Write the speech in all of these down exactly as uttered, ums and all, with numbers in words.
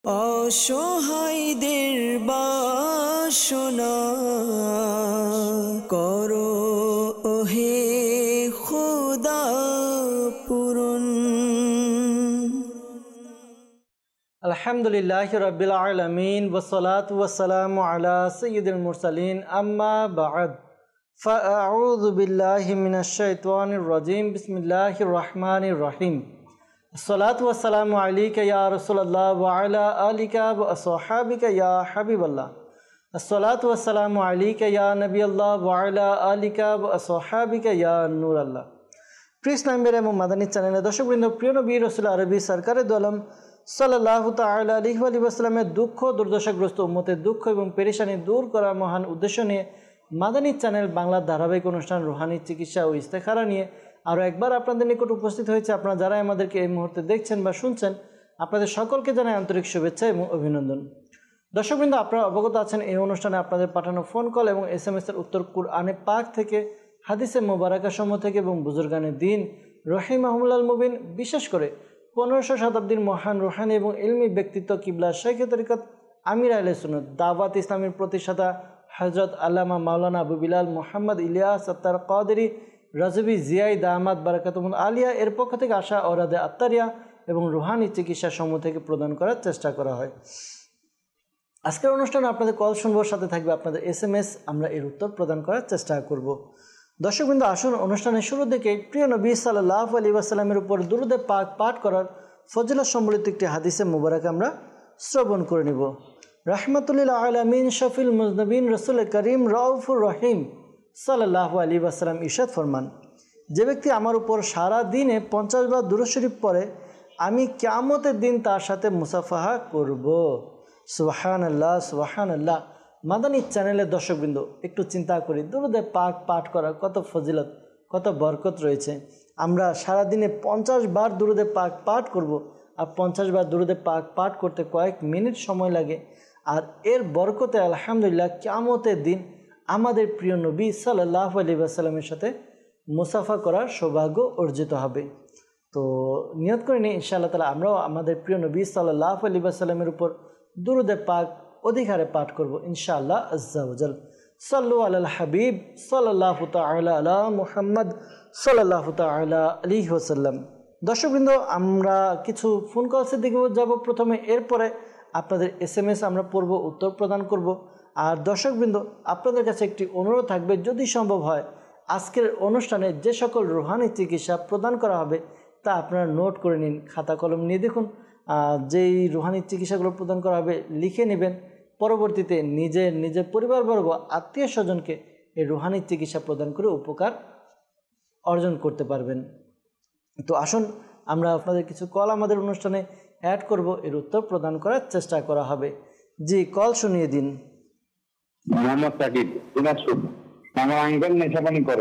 অসহায়দের বাসনা করো ওহে খোদা পূরণ। আলহামদুলিল্লাহি রাব্বিল আলামিন ওয়াসসালাতু ওয়াসসালামু আলা সাইয়্যিদিল মুরসালিন আম্মা বা'দ ফাআউযু বিল্লাহি মিনাশ শাইতানির রাজীম বিসমিল্লাহির রহমানির রহিম। আসসালাতু ওয়াসসালামু আলাইকা ইয়া রাসূলুল্লাহ ওয়া আলা আলিকা ওয়া আসহাবিকা ইয়া হাবিবাল্লাহ। আসসালাতু ওয়াসসালামু আলাইকা ইয়া নবিয়াল্লাহ ওয়া আলা আলিকা ওয়া আসহাবিকা ইয়া নূরাল্লাহ। প্রিয় ইসলামের এবং মাদানী চ্যানেলের দর্শকবৃন্দ, প্রিয় নবী রাসূল আরবি সরকারে দো আলম সাল্লাল্লাহু তাআলা আলাইহি ওয়া সাল্লামের দুঃখ দুর্দশাগ্রস্ত উম্মতের দুঃখ এবং পেরেশানি দূর করার মহান উদ্দেশ্য নিয়ে মাদানী চ্যানেল বাংলার ধারাবাহিক অনুষ্ঠান রুহানি চিকিৎসা ও ইস্তেখারা নিয়ে আরও একবার আপনাদের নিকট উপস্থিত হয়েছে। আপনারা যারা আমাদেরকে এই মুহূর্তে দেখছেন বা শুনছেন, আপনাদের সকলকে জানাই আন্তরিক শুভেচ্ছা এবং অভিনন্দন। দর্শকবৃন্দ, আপনারা অবগত আছেন এই অনুষ্ঠানে আপনাদের পাঠানো ফোন কল এবং এস এম এস এর উত্তর কুরআনে পাক থেকে, হাদিসে মোবারকা সমূহ থেকে এবং বুজুর্গানে দিন রহিমাহুল্লাহ মুবিন, বিশেষ করে পনেরোশো শতাব্দীর মহান রুহানি এবং ইলমি ব্যক্তিত্ব কিবলা শাইখে তরিকত আমির আহলে সুন্নাত দাওয়াত ইসলামের প্রতিষ্ঠাতা হযরত আল্লামা মাওলানা আবু বিলাল মুহাম্মদ ইলিয়াস আত্তার কাদেরী রাজবি জিয়াই দামাত বারাকাতুহুল আলিয়া এর পক্ষ থেকে আসা ওরাদে আত্তারিয়া এবং রুহানি চিকিৎসা সমূহ থেকে প্রদান করার চেষ্টা করা হয়। আজকের অনুষ্ঠানে আপনাদের কল শুনবার সাথে থাকবে আপনাদের এস এম এস, আমরা এর উত্তর প্রদান করার চেষ্টা করব। দর্শকবৃন্দ, আসুন অনুষ্ঠানের শুরু থেকে প্রিয় নবী সাল্লাল্লাহু আলাইহি ওয়াসাল্লামের উপর দুরূদে পাক পাঠ করার ফজিলত সম্বলিত একটি হাদিসে মুবারক আমরা শ্রবণ করে নিব। রাহমাতুল আলামিন শফিল মুজনবিন রাসূল করিম রাউফুর রহিম সাল্লাল্লাহু আলাইহি ওয়াসাল্লাম ইরশাদ ফরমান, যে ব্যক্তি আমার উপর সারা দিনে পঞ্চাশ বার দুরূদ শরীফ পড়ে, আমি কিয়ামতের দিন তার সাথে মুসাফাহা করব। সুবহানাল্লাহ সুবহানাল্লাহ। মাদানী চ্যানেলের দর্শকবৃন্দ, একটু চিন্তা করি, দুরূদে পাক পাঠ করার কত ফজিলত, কত বরকত রয়েছে। আমরা সারাদিনে পঞ্চাশ বার দুরূদে পাক পাঠ করব, আর পঞ্চাশ বার দুরূদে পাক পাঠ করতে কয়েক মিনিট সময় লাগে, আর এর বরকতে আলহামদুলিল্লাহ কিয়ামতের দিন আমাদের প্রিয় নবী সাল্লাল্লাহু আলাইহি ওয়াসাল্লামের সাথে মুসাফা করার সৌভাগ্য অর্জিত হবে। তো নিয়ত করে নিই ইনশাআল্লাহ তাআলা আমরাও আমাদের প্রিয় নবী সাল্লাল্লাহু আলাইহি ওয়াসাল্লামের উপর দুরূদে পাক অধিকারে পাঠ করব ইনশাআল্লাহ আজ্জা ওয়াজাল। সাল্লু আলাল হাবিব সাল্লাল্লাহু তাআলা আলা মুহাম্মদ সাল্লাল্লাহু তাআলা আলাইহি ওয়াসাল্লাম। দর্শকবৃন্দ, আমরা কিছু ফোন কলসের দিকে যাব প্রথমে, এরপরে আপনাদের এস এম এস আমরা পড়ব, উত্তর প্রদান করব। আর দর্শকবৃন্দ, আপনাদের কাছে একটি অনুরোধ থাকবে, যদি সম্ভব হয় আজকের অনুষ্ঠানে যে সকল রুহানি চিকিৎসা প্রদান করা হবে তা আপনারা নোট করে নিন, খাতা কলম নিয়ে দেখুন। যেই রুহানি চিকিৎসাগুলো প্রদান করা হবে লিখে নেবেন, পরবর্তীতে নিজের নিজের পরিবারবর্গ আত্মীয় স্বজনকে এই রুহানি চিকিৎসা প্রদান করে উপকার অর্জন করতে পারবেন। তো আসুন আমরা আপনাদের কিছু কল আমাদের অনুষ্ঠানে অ্যাড করব, এর উত্তর প্রদান করার চেষ্টা করা হবে। জি, কল শুনিয়ে দিন। মোহাম্মদ সাকিব, দিনাজপুর। আমার আঙ্কেল নেশাপানি করে,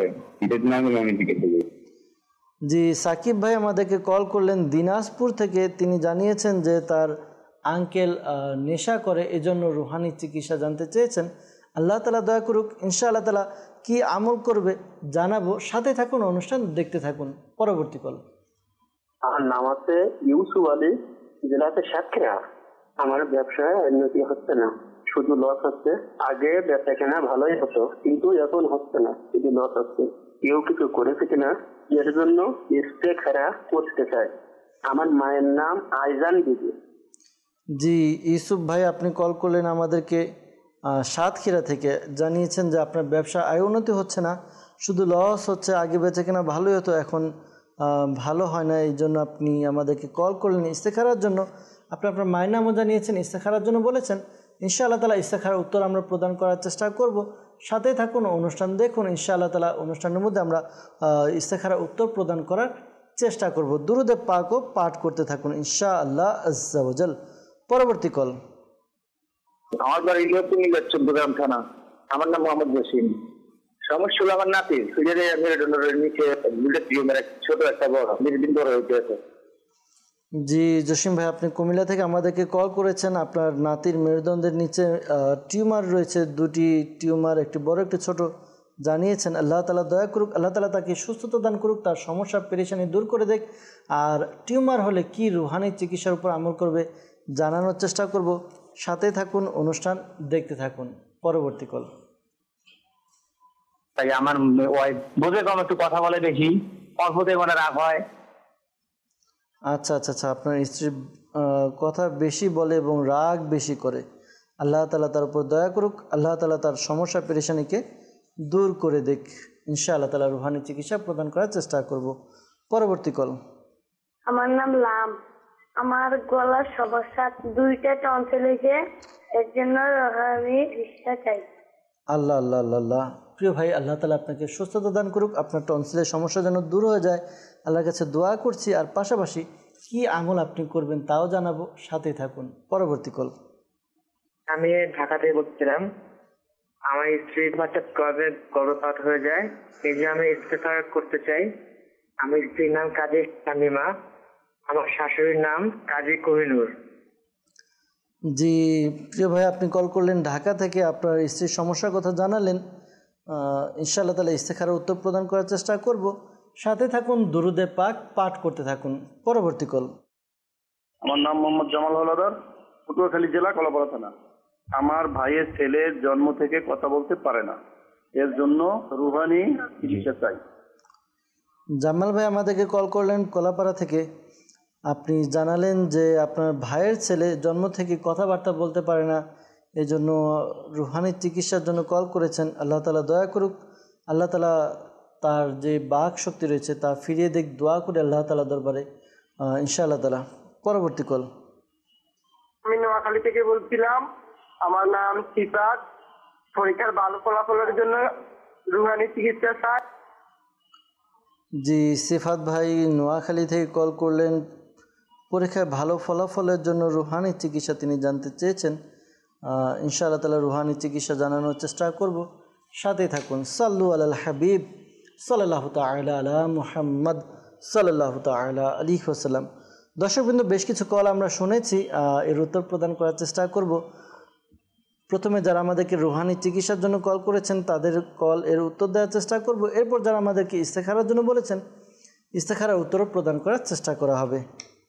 জি সাকিব ভাই আমাদেরকে কল করলেন দিনাজপুর থেকে। তিনি জানিয়েছেন যে তার আঙ্কেল নেশা করে, এজন্য রুহানি চিকিৎসা জানতে চেয়েছেন। আল্লাহ তাআলা দয়া করুক, ইনশাআল্লাহ তাআলা কি আমল করবে জানাবো। সাথে থাকুন, অনুষ্ঠান দেখতে থাকুন। পরবর্তী কল। আমার নাম আছে ইউসুফ আলী, জেলাতে সাতক্ষীরা। আমার ব্যবসায় উন্নতি হচ্ছে না, শুধু লস হচ্ছে। আগে ব্যবসা কেনা ভালোই হতো, কিন্তু এখন হচ্ছে না, শুধু লস হচ্ছে। কেউ কিছু করেছে কিনা এর জন্য ইস্তেখারা করতে চাই। আমার মায়ের নাম আইজান বিবি। জি ইউসুফ ভাই, আপনি কল করলেন আমাদেরকে সাতক্ষীরা থেকে, জানিয়েছেন যে আপনার ব্যবসা আয় উন্নতি হচ্ছে না, শুধু লস হচ্ছে। আগে বেচে কেনা ভালোই হতো, এখন ভালো হয় না, এই জন্য আপনি আমাদেরকে কল করলেন ইস্তেখারার জন্য। আপনি আপনার মায়ের নামও জানিয়েছেন, ইস্তেখারার জন্য বলেছেন। ইনশাআল্লাহ তাআলা ইস্তেখারার উত্তর আমরা প্রদান করার চেষ্টা করব। সাথে থাকুন, অনুষ্ঠান দেখুন। ইনশাআল্লাহ তাআলা অনুষ্ঠানের মধ্যে আমরা ইস্তেখারার উত্তর প্রদান করার চেষ্টা করব। দুরূদে পাকও পাঠ করতে থাকুন ইনশাআল্লাহ আজ্জা ওয়াজাল। পরবর্তী কল। আমার বাড়ি চট্টগ্রাম থানা। আমার নাম মোহাম্মদ জসিম। সমস্যা হলো আমার নাতি নিচে ছোট একটা বড় দিন বড় হয়ে গেছে। জি জসিম ভাই, আপনি কুমিল্লা থেকে আমাদেরকে কল করেছেন। আপনার নাতির মেরুদণ্ডের নিচে টিউমার রয়েছে, দুটি টিউমার, একটি বড় একটি ছোট, জানিয়েছেন। আল্লাহ তাআলা দয়া করুক, আল্লাহ তাআলা তাকে সুস্থতা দান করুক, তার সমস্যা পেরেশানি দূর করে দেখ। আর টিউমার হলে কি রুহানি চিকিৎসার উপর আমল করবে জানানোর চেষ্টা করব। সাথে থাকুন, অনুষ্ঠান দেখতে থাকুন। পরবর্তী কল। তাই আমার ওয়াইফ বুঝে কম, একটু কথা বলে বেশি, অল্পতে মানে রাগ হয়। আচ্ছা আচ্ছা আচ্ছা আপনার স্ত্রী আহ, কথা বেশি বলে এবং রাগ বেশি করে। আল্লাহ তাআলা তার উপর দয়া করুক, আল্লাহ তাআলা তার সমস্যা পেরেশানিকে দূর করে দেখ। ইনশাআল্লাহ তাআলা রুহানি চিকিৎসা প্রদান করার চেষ্টা করব। পরবর্তী কল। আমার নাম লাম। আমার গলার সমস্যা, দুইটা টনসিল হয়েছে, এর জন্য আমি চিকিৎসা চাই। আল্লাহ আল্লাহ আল্লাহ আল্লাহ প্রিয় ভাই, আল্লাহ তাআলা আপনাকে সুস্থতা দান করুক, আপনার টনসিলের সমস্যা যেন দূর হয়ে যায়, আল্লাহর কাছে দোয়া করছি। আর পাশাপাশি কি আমল আপনি করবেন তাও জানাবো, সাথেই থাকুন। পরবর্তী কল। আমি ঢাকা থেকে বলছিলাম, আমার স্ত্রীর হঠাৎ গর্ভে গর্ভপাত হয়ে যায়, এই যে আমি ইস্তেখার করতে চাই। আমার স্ত্রীর নাম কাজী শামিমা, আমার শাশুড়ির নাম কাজী কোহিনুর। জি প্রিয় ভাই, আপনি কল করলেন ঢাকা থেকে, আপনার স্ত্রীর সমস্যার কথা জানালেন। ইনশাআল্লাহ তাআলা ইস্তেখারার উত্তর প্রদান করার চেষ্টা করব। সাথে থাকুন, দুরুদে পাক পাঠ করতে থাকুন। পরবর্তী কল। আমার নাম মোহাম্মদ জামাল হলাদার, পটুয়াখালী জেলা, কলাপাড়া থানা। আমার ভাইয়ের ছেলে জন্ম থেকে কথা বলতে পারে না, এর জন্য রুহানি চিকিৎসা চাই। জামাল ভাই আমাদেরকে কল করলেন কলাপাড়া থেকে। আপনি জানালেন যে আপনার ভাইয়ের ছেলে জন্ম থেকে কথাবার্তা বলতে পারে না, এই জন্য রুহানি চিকিৎসার জন্য কল করেছেন। আল্লাহ তাআলা দয়া করুক, আল্লাহ তাআলা তার যে বাক শক্তি রয়েছে তা ফিরিয়ে দেখ, দোয়া করে আল্লাহ তাআলা দরবারে ইনশাআল্লাহ তাআলা। পরবর্তী কল। আমি নোয়াখালী থেকে বলছিলাম, আমার নাম সিফাত। পরীক্ষার ভালো ফলাফলের জন্য রুহানি চিকিৎসা চাই। জি সিফাত ভাই নোয়াখালী থেকে কল করলেন, পরীক্ষায় ভালো ফলাফলের জন্য রুহানি চিকিৎসা তিনি জানতে চেয়েছেন। ইনশাআল্লাহ তাআলা রুহানি চিকিৎসা জানানোর চেষ্টা করব। সাথেই থাকুন। সাল্লু আলাল হাবিব সাল্লাল্লাহু তাআলা আলা মুহাম্মদ সাল্লাল্লাহু তাআলা আলাইহি ওয়াসাল্লাম। দর্শকবৃন্দ, বেশ কিছু কল আমরা শুনেছি, এর উত্তর প্রদান করার চেষ্টা করব। প্রথমে যারা আমাদেরকে রুহানি চিকিৎসার জন্য কল করেছেন তাদের কল এর উত্তর দেওয়ার চেষ্টা করব। এরপর যারা আমাদেরকে ইস্তেখারার জন্য বলেছেন, ইস্তেখারার উত্তরও প্রদান করার চেষ্টা করা হবে।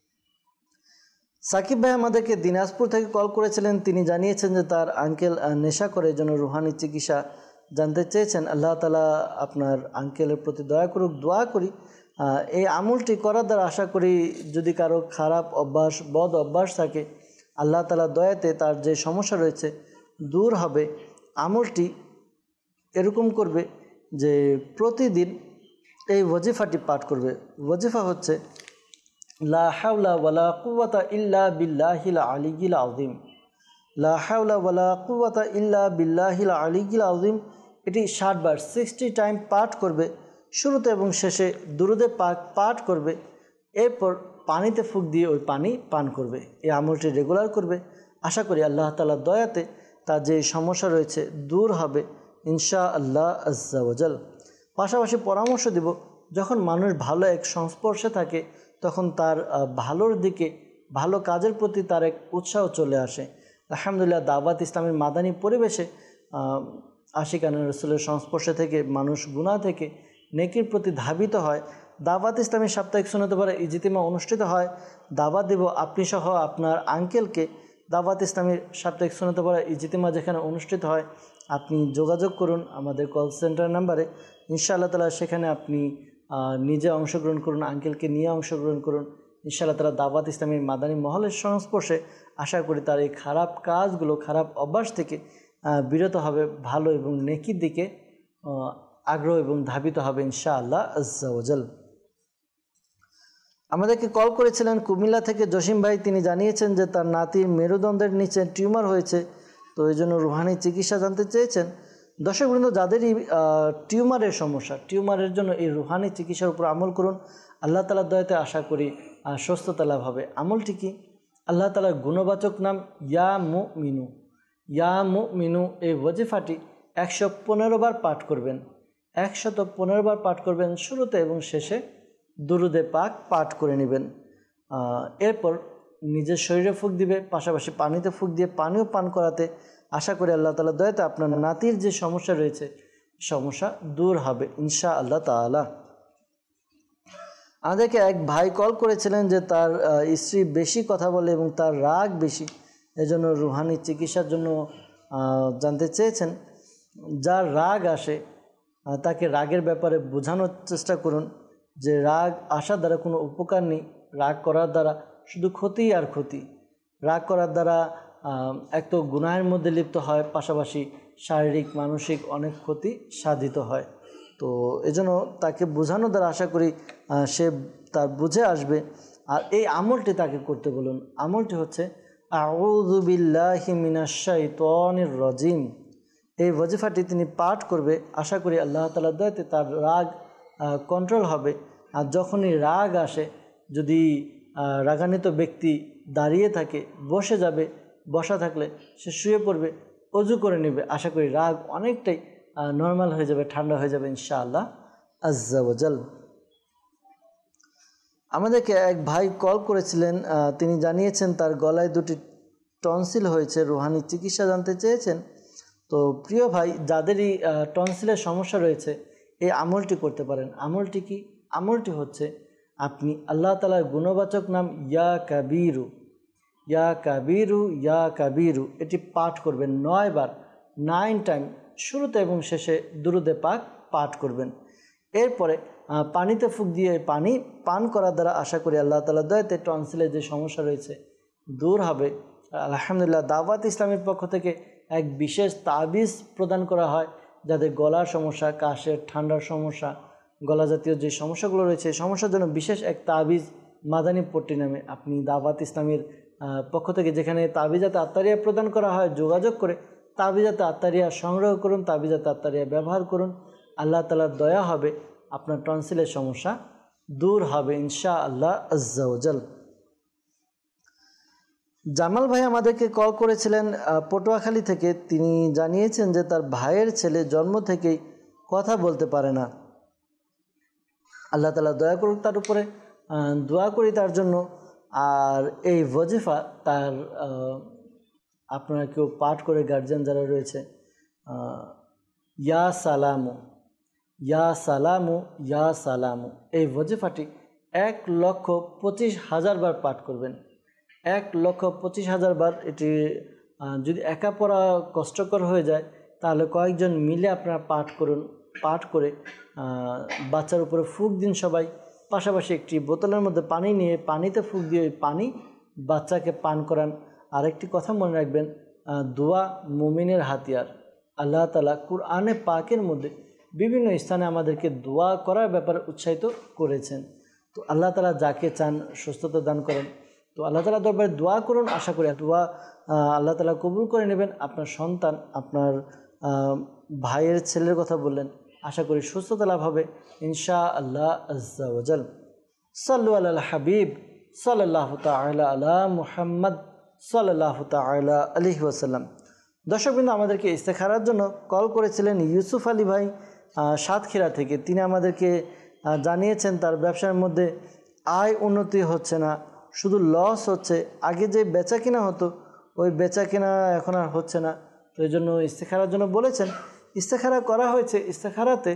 সাকিব ভাই আমাদেরকে দিনাজপুর থেকে কল করেছিলেন, তিনি জানিয়েছেন যে তার আঙ্কেল নেশা করে, জন্য রুহানি চিকিৎসা জানতে চেয়েছেন। আল্লাহ তাআলা আপনার আঙ্কেলের প্রতি দয়া করুক, দোয়া করি এই আমলটি করার দ্বারা আশা করি যদি কারো খারাপ অভ্যাস, বদ অভ্যাস থাকে, আল্লাহ তাআলা দয়াতে তার যে সমস্যা রয়েছে দূর হবে। আমলটি এরকম করবে যে প্রতিদিন এই ওয়াজিফাটি পাঠ করবে। ওয়াজিফা হচ্ছে লা হাওলা ওয়ালা কুওয়াতা ইল্লা বিল্লাহিল আলিয়্যিল আযীম। লা হাওলা ওয়ালা কুওয়াতা ইল্লা বিল্লাহিল আলিয়্যিল আযীম। এটি ষাট বার সিক্সটি টাইম পাঠ করবে। শুরুতে এবং শেষে দুরুদে পাক পাঠ করবে। এরপর পানিতে ফুঁক দিয়ে ওই পানি পান করবে। এই আমলটি রেগুলার করবে। আশা করি আল্লাহ তাআলার দয়াতে তার যে সমস্যা রয়েছে দূর হবে ইনশাআল্লাহ আজ্জা ওয়াজাল। পাশাপাশি পরামর্শ দিব, যখন মানুষ ভালো এক সংস্পর্শে থাকে তখন তার ভালোর দিকে, ভালো কাজের প্রতি তার এক উৎসাহ চলে আসে। আলহামদুলিল্লাহ, দাওয়াত ইসলামের মাদানী পরিবেশে আশিকানা রাসূলের সংস্পর্শে থেকে মানুষ গুনাহ থেকে নেকির প্রতি ধাবিত হয়। দাওয়াত ইসলামী সাপ্তাহিক সুন্নাত পাড়া ইজতিমা অনুষ্ঠিত হয়। দাওয়াত দেব আপনি সহ আপনার আঙ্কেলকে। দাওয়াত ইসলামীর সাপ্তাহিক সুন্নাত পাড়া ইজতিমা যেখানে অনুষ্ঠিত হয়, আপনি যোগাযোগ করুন আমাদের কল সেন্টার নাম্বারে। ইনশাআল্লাহ তাআলা সেখানে আপনি নিজে অংশগ্রহণ করুন, আঙ্কেলকে নিয়ে অংশগ্রহণ করুন। ইনশাআল্লাহ তাআলা দাওয়াত ইসলামীর মাদানী মহলের সংস্পর্শে আশা করি তার এই খারাপ কাজগুলো, খারাপ অভ্যাস থেকে বিরত হবে, ভালো এবং নেকির দিকে আগ্রহ এবং ধাবিত হবে ইনশাআল্লাহ আজ্জা ওয়াজাল। আমাদেরকে কল করেছিলেন কুমিল্লা থেকে জসিম ভাই, তিনি জানিয়েছেন যে তার নাতির মেরুদণ্ডের নিচে টিউমার হয়েছে, তো এই জন্য রুহানি চিকিৎসা জানতে চেয়েছেন। দর্শকবৃন্দ, যাদেরই টিউমারের সমস্যা, টিউমারের জন্য এই রুহানি চিকিৎসার উপর আমল করুন। আল্লাহ তাআলার দয়াতে আশা করি সুস্থতা লাভ হবে। আমলটি কি? আল্লাহ তাআলার গুণবাচক নাম ইয়া মুমিনু। ইয়া মুমিনু এই ওয়াজিফাটি একশো পনেরো বার পাঠ করবেন। একশত পনেরো বার পাঠ করবেন। শুরুতে এবং শেষে দুরুদে পাক পাঠ করে নেবেন। এরপর নিজের শরীরে ফুঁক দিবে, পাশাপাশি পানিতে ফুঁক দিয়ে পানিও পান করাতে আশা করি আল্লাহ তাআলার দয়াতে আপনার নাতির যে সমস্যা রয়েছে সমস্যা দূর হবে ইনশাআল্লাহ তাআলা। আমাদেরকে এক ভাই কল করেছিলেন যে তার স্ত্রী বেশি কথা বলে এবং তার রাগ বেশি, এজন্য রুহানি চিকিৎসার জন্য জানতে চেয়েছেন। যার রাগ আসে তাকে রাগের ব্যাপারে বোঝানোর চেষ্টা করুন যে রাগ আসার দ্বারা কোনো উপকার নেই, রাগ করার দ্বারা শুধু ক্ষতি আর ক্ষতি। রাগ করার দ্বারা এক তো গুনাহের মধ্যে লিপ্ত হয়, পাশাপাশি শারীরিক মানসিক অনেক ক্ষতি সাধিত হয়। তো এজন্য তাকে বোঝানোর দ্বারা আশা করি সে তার বুঝে আসবে। আর এই আমলটি তাকে করতে বলুন। আমলটি হচ্ছে আউযু বিল্লাহি মিনাশ শাইতানির রাজিম। এই ওয়াজিফাটি তিনি পাঠ করবে, আশা করি আল্লাহ তাআলার দয়াতে তার রাগ কন্ট্রোল হবে। আর যখনই রাগ আসে, যদি রাগান্বিত ব্যক্তি দাঁড়িয়ে থাকে, বসে যাবে, বসা থাকলে সে শুয়ে পড়বে, অজু করে নেবে, আশা করি রাগ অনেকটাই নর্মাল হয়ে যাবে, ঠান্ডা হয়ে যাবে ইনশাআল্লাহ আজ্জা ওয়াজাল। আমাদেরকে এক ভাই কল করেছিলেন, তিনি জানিয়েছেন তার গলায় দুটি টনসিল হয়েছে, রুহানি চিকিৎসা জানতে চেয়েছেন। তো প্রিয় ভাই, যাদেরই টনসিলের সমস্যা রয়েছে এই আমলটি করতে পারেন। আমলটি কি? আমলটি হচ্ছে আপনি আল্লাহ তাআলার গুণবাচক নাম ইয়া কাবীরু, ইয়া কাবীরু, ইয়া কাবীরু এটি পাঠ করবেন নয় বার, নাইন টাইম, শুরুতে এবং শেষে দুরুদে পাক পাঠ করবেন। এরপরে পানিতে ফুঁক দিয়ে পানি পান করার দ্বারা আশা করি আল্লাহ তাআলার দয়াতে টনসিলের যে সমস্যা রয়েছে দূর হবে। আলহামদুলিল্লাহ, দাওয়াত ইসলামের পক্ষ থেকে এক বিশেষ তাবিজ প্রদান করা হয় যাদের গলার সমস্যা, কাশের, ঠান্ডার সমস্যা, গলা জাতীয় যে সমস্যাগুলো রয়েছে এই সমস্যার জন্য বিশেষ এক তাবিজ মাদানী পট্টি নামে আপনি দাওয়াত ইসলামের পক্ষ থেকে যেখানে তাবিজাতে আত্মারিয়া প্রদান করা হয় যোগাযোগ করে তাবিজাতে আত্মারিয়া সংগ্রহ করুন, তাবিজাতে আত্মারিয়া ব্যবহার করুন। আল্লাহ তাআলার দয়া হবে, আপনার টনসিলের সমস্যা দূর হবে ইনশাআল্লাহ আজ্জা ওয়াজাল। জামাল ভাই আমাদেরকে কল করেছিলেন পটুয়াখালী থেকে। তিনি জানিয়েছেন যে তার ভাইয়ের ছেলে জন্ম থেকেই কথা বলতে পারে না। আল্লাহ তাআলা দয়া করুক তার উপরে, দোয়া করি তার জন্য। আর এই ওয়াজিফা তার আপনারা কেউ পাঠ করে, গার্জিয়ান যারা রয়েছে, ইয়া সালামু, ইয়া সালামু, ইয়া সালামু এই ওয়াজিফাটি এক লক্ষ পঁচিশ হাজার বার পাঠ করবেন। এক লক্ষ পঁচিশ হাজার বার। এটি যদি একা পড়া কষ্টকর হয়ে যায় তাহলে কয়েকজন মিলে আপনারা পাঠ করুন। পাঠ করে বাচ্চার উপরে ফুঁক দিন সবাই, পাশাপাশি একটি বোতলের মধ্যে পানি নিয়ে পানিতে ফুঁক দিয়ে ওই পানি বাচ্চাকে পান করান। আরেকটি কথা মনে রাখবেন, দোয়া মুমিনের হাতিয়ার। আল্লাহ তাআলা কুরআনে পাকের মধ্যে বিভিন্ন স্থানে আমাদেরকে দোয়া করার ব্যাপারে উৎসাহিত করেছেন। তো আল্লাহ তাআলা যাকে চান সুস্থতা দান করেন। তো আল্লাহ তাআলার দরবারে দোয়া করুন, আশা করি দোয়া আল্লাহ তাআলা কবুল করে নেবেন। আপনার সন্তান, আপনার ভাইয়ের ছেলের কথা বললেন, আশা করি সুস্থতা লাভ হবে ইনশাআল্লাহ আজ্জা ওয়াজাল। সাল্লু আলাল হাবিব সাল্লাল্লাহু তাআলা আলা মুহাম্মদ সাল্লাল্লাহু তাআলা আলাইহি ওয়াসাল্লাম। দর্শকবৃন্দ, আমাদেরকে ইস্তেখারার জন্য কল করেছিলেন ইউসুফ আলী ভাই সাতক্ষীরা থেকে। তিনি আমাদেরকে জানিয়েছেন তার ব্যবসার মধ্যে আয় উন্নতি হচ্ছে না, শুধু লস হচ্ছে। আগে যে বেচা কিনা হতো ওই বেচা কিনা এখন আর হচ্ছে না। তো এই জন্য ইস্তেখারার জন্য বলেছেন। ইস্তেখারা করা হয়েছে। ইস্তেখারাতে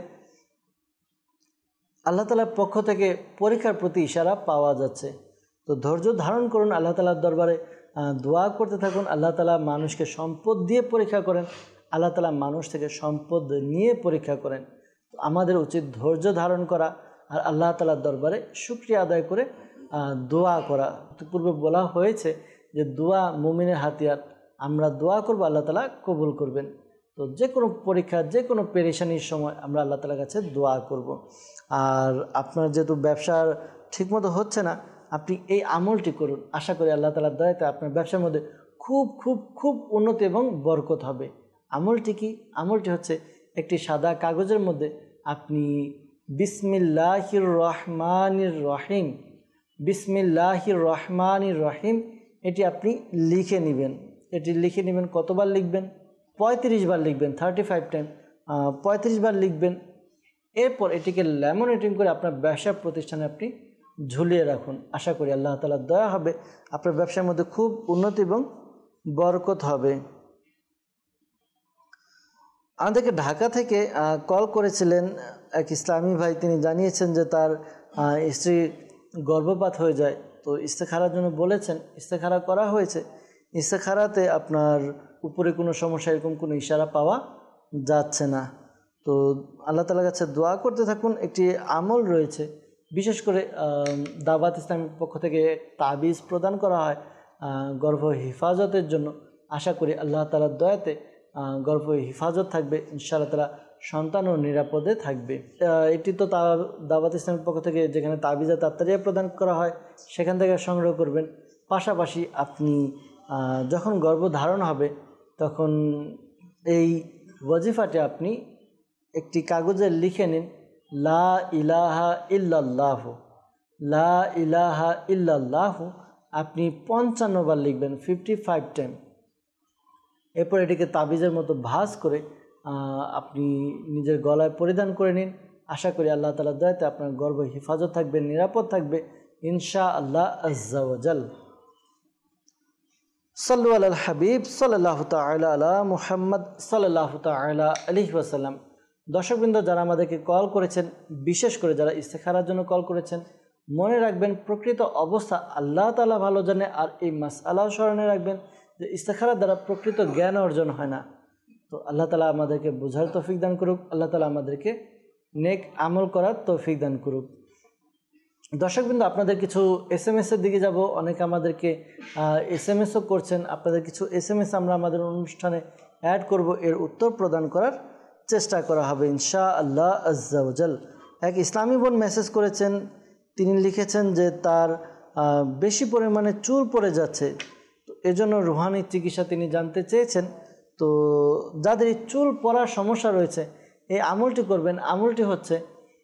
আল্লাহ তাআলার পক্ষ থেকে পরীক্ষার প্রতি ইশারা পাওয়া যাচ্ছে। তো ধৈর্য ধারণ করুন, আল্লাহ তাআলার দরবারে দোয়া করতে থাকুন। আল্লাহ তাআলা মানুষকে সম্পদ দিয়ে পরীক্ষা করেন, আল্লাহ তাআলা মানুষ থেকে সম্পদ নিয়ে পরীক্ষা করেন। তো আমাদের উচিত ধৈর্য ধারণ করা আর আল্লাহ তাআলার দরবারে শুকরিয়া আদায় করে দোয়া করা। পূর্বে বলা হয়েছে যে দোয়া মুমিনের হাতিয়ার। আমরা দোয়া করব, আল্লাহ তাআলা কবুল করবেন। তো যে কোনো পরীক্ষা, যে কোনো পেরেশানির সময় আমরা আল্লাহ তাআলার কাছে দোয়া করব। আর আপনার যেহেতু ব্যবসার ঠিকমতো হচ্ছে না, আপনি এই আমলটি করুন। আশা করি আল্লাহ তাআলার দয়াতে আপনার ব্যবসার মধ্যে খুব খুব খুব উন্নতি এবং বরকত হবে। আমলটি কি? আমলটি হচ্ছে একটি সাদা কাগজের মধ্যে আপনি বিসমিল্লাহির রহমানির রহিম, বিসমিল্লাহির রহমানির রহিম এটি আপনি লিখে নেবেন। এটি লিখে নেবেন কতবার লিখবেন? পঁয়ত্রিশ বার লিখবেন, থার্টি ফাইভ টাইম পঁয়ত্রিশ বার লিখবেন। এরপর এটিকে ল্যামিনেটিং করে আপনার ব্যবসা প্রতিষ্ঠানে আপনি ঝুলিয়ে রাখুন। আশা করি আল্লাহ তাআলার দয়া হবে, আপনার ব্যবসার মধ্যে খুব উন্নতি এবং বরকত হবে। আমাদেরকে ঢাকা থেকে কল করেছিলেন এক ইসলামী ভাই। তিনি জানিয়েছেন যে তার স্ত্রী গর্ভপাত হয়ে যায়, তো ইস্তেখারার জন্য বলেছেন, ইস্তেখারা করা হয়েছে, ইস্তেখারাতে আপনার উপরে কোনো সমস্যা এরকম কোনো ইশারা পাওয়া যাচ্ছে না। তো আল্লাহ তাআলার কাছে দোয়া করতে থাকুন। একটি আমল রয়েছে, বিশেষ করে দাওয়াত ইসলামের পক্ষ থেকে তাবিজ প্রদান করা হয় গর্ভ হেফাজতের জন্য। আশা করি আল্লাহ তাআলার দয়াতে গর্ভ হেফাজত থাকবে, ইনশাআল্লাহ তাআলা সন্তানও নিরাপদে থাকবে। এটি তো তা দাওয়াত ইসলামের পক্ষ থেকে যেখানে তাবিজা তাত্তারিয়া প্রদান করা হয় সেখান থেকে সংগ্রহ করবেন। পাশাপাশি আপনি যখন গর্ভধারণ হবে তখন এই ওয়াজিফাটি আপনি একটি কাগজে লিখে নিন, লা ইলাহা ইল্লাল্লাহু, লা ইলাহা ইল্লাল্লাহু আপনি পঞ্চান্ন বার লিখবেন, ফিফটি ফাইভ টাইম। এরপর এটিকে তাবিজের মতো ভাঁজ করে আপনি নিজের গলায় পরিধান করে নিন। আশা করি আল্লাহ তাআলার দয়াতে আপনার গর্ভ হেফাজত থাকবে, নিরাপদ থাকবে ইনশাআল্লাহ আজ্জা ওয়া জাল। সাল্লু আলাল হাবিব সাল্লাল্লাহু তাআলা আলা মুহাম্মদ সাল্লাল্লাহু তাআলা আলাইহি ওয়াসাল্লাম। দর্শকবৃন্দ, যারা আমাদেরকে কল করেছেন, বিশেষ করে যারা ইস্তেখারার জন্য কল করেছেন, মনে রাখবেন প্রকৃত অবস্থা আল্লাহ তাআলা ভালো জানে। আর এই মাসআলাও স্মরণে রাখবেন যে ইস্তেখারার দ্বারা প্রকৃত জ্ঞান অর্জন হয় না। তো আল্লাহ তাআলা আমাদেরকে বোঝার তৌফিক দান করুক, আল্লাহ তাআলা আমাদেরকে নেক আমল করার তৌফিক দান করুক। দর্শকবৃন্দ, আপনাদের কিছু এস এম এসের দিকে যাব। অনেকে আমাদেরকে এস এম এসও করছেন, আপনাদের কিছু এস এম এস আমরা আমাদের অনুষ্ঠানে অ্যাড করব, এর উত্তর প্রদান করার চেষ্টা করা হবে ইনশাআল্লাহ আজ্জা ওয়া জাল। এক ইসলামী বোন মেসেজ করেছেন, তিনি লিখেছেন যে তার বেশি পরিমাণে চুল পড়ে যাচ্ছে, তো এজন্য রুহানি চিকিৎসা তিনি জানতে চেয়েছেন। তো যাদের এই চুল পড়ার সমস্যা রয়েছে এই আমলটি করবেন। আমলটি হচ্ছে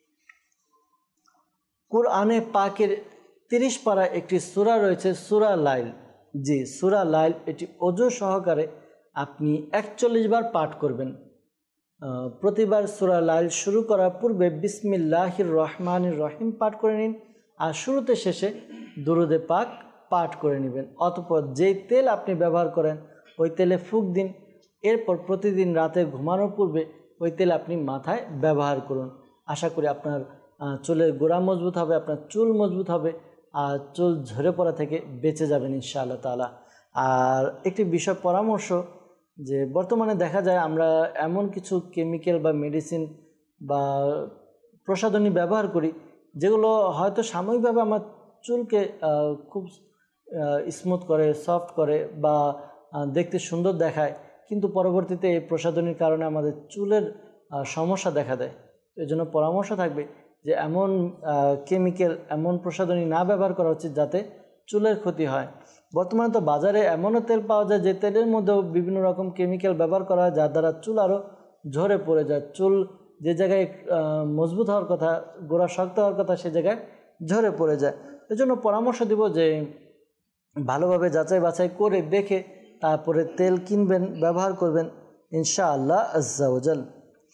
কুরআনে পাকের তিরিশ পারা একটি সূরা রয়েছে, সূরা লাইল। জি, সূরা লাইল, এটি ওযু সহকারে আপনি একচল্লিশ বার পাঠ করবেন। প্রতিবার সূরা লাইল শুরু করার পূর্বে বিসমিল্লাহির রহমানির রহিম পাঠ করে নিন, আর শুরুতে শেষে দুরুদে পাক পাঠ করে নেবেন। অতঃপর যেই তেল আপনি ব্যবহার করেন ওই তেলে ফুঁক দিন। এরপর প্রতিদিন রাতে ঘুমানোর পূর্বে ওই তেল আপনি মাথায় ব্যবহার করুন। আশা করি আপনার চুলের গোড়া মজবুত হবে, আপনার চুল মজবুত হবে, আর চুল ঝরে পড়া থেকে বেঁচে যাবেন ইনশাআল্লাহ তাআলা। আর একটি বিষয় পরামর্শ, যে বর্তমানে দেখা যায় আমরা এমন কিছু কেমিক্যাল বা মেডিসিন বা প্রসাধনী ব্যবহার করি যেগুলো হয়তো সাময়িকভাবে আমার চুলকে খুব স্মুথ করে, সফট করে বা দেখতে সুন্দর দেখায়, কিন্তু পরবর্তীতে এই প্রসাধনীর কারণে আমাদের চুলের সমস্যা দেখা দেয়। এই জন্য পরামর্শ থাকবে যে এমন কেমিক্যাল, এমন প্রসাধনী না ব্যবহার করা উচিত যাতে চুলের ক্ষতি হয়। বর্তমানে তো বাজারে এমনও তেল পাওয়া যায় যে তেলের মধ্যেও বিভিন্ন রকম কেমিক্যাল ব্যবহার করা হয়, যার দ্বারা চুল আরও ঝরে পড়ে যায়। চুল যে জায়গায় মজবুত হওয়ার কথা, গোড়া শক্ত হওয়ার কথা, সে জায়গায় ঝরে পড়ে যায়। এজন্য পরামর্শ দিব যে ভালোভাবে যাচাই বাছাই করে দেখে তারপরে তেল কিনবেন, ব্যবহার করবেন ইনশাআল্লাহ আজ্জা ওয়া জাল।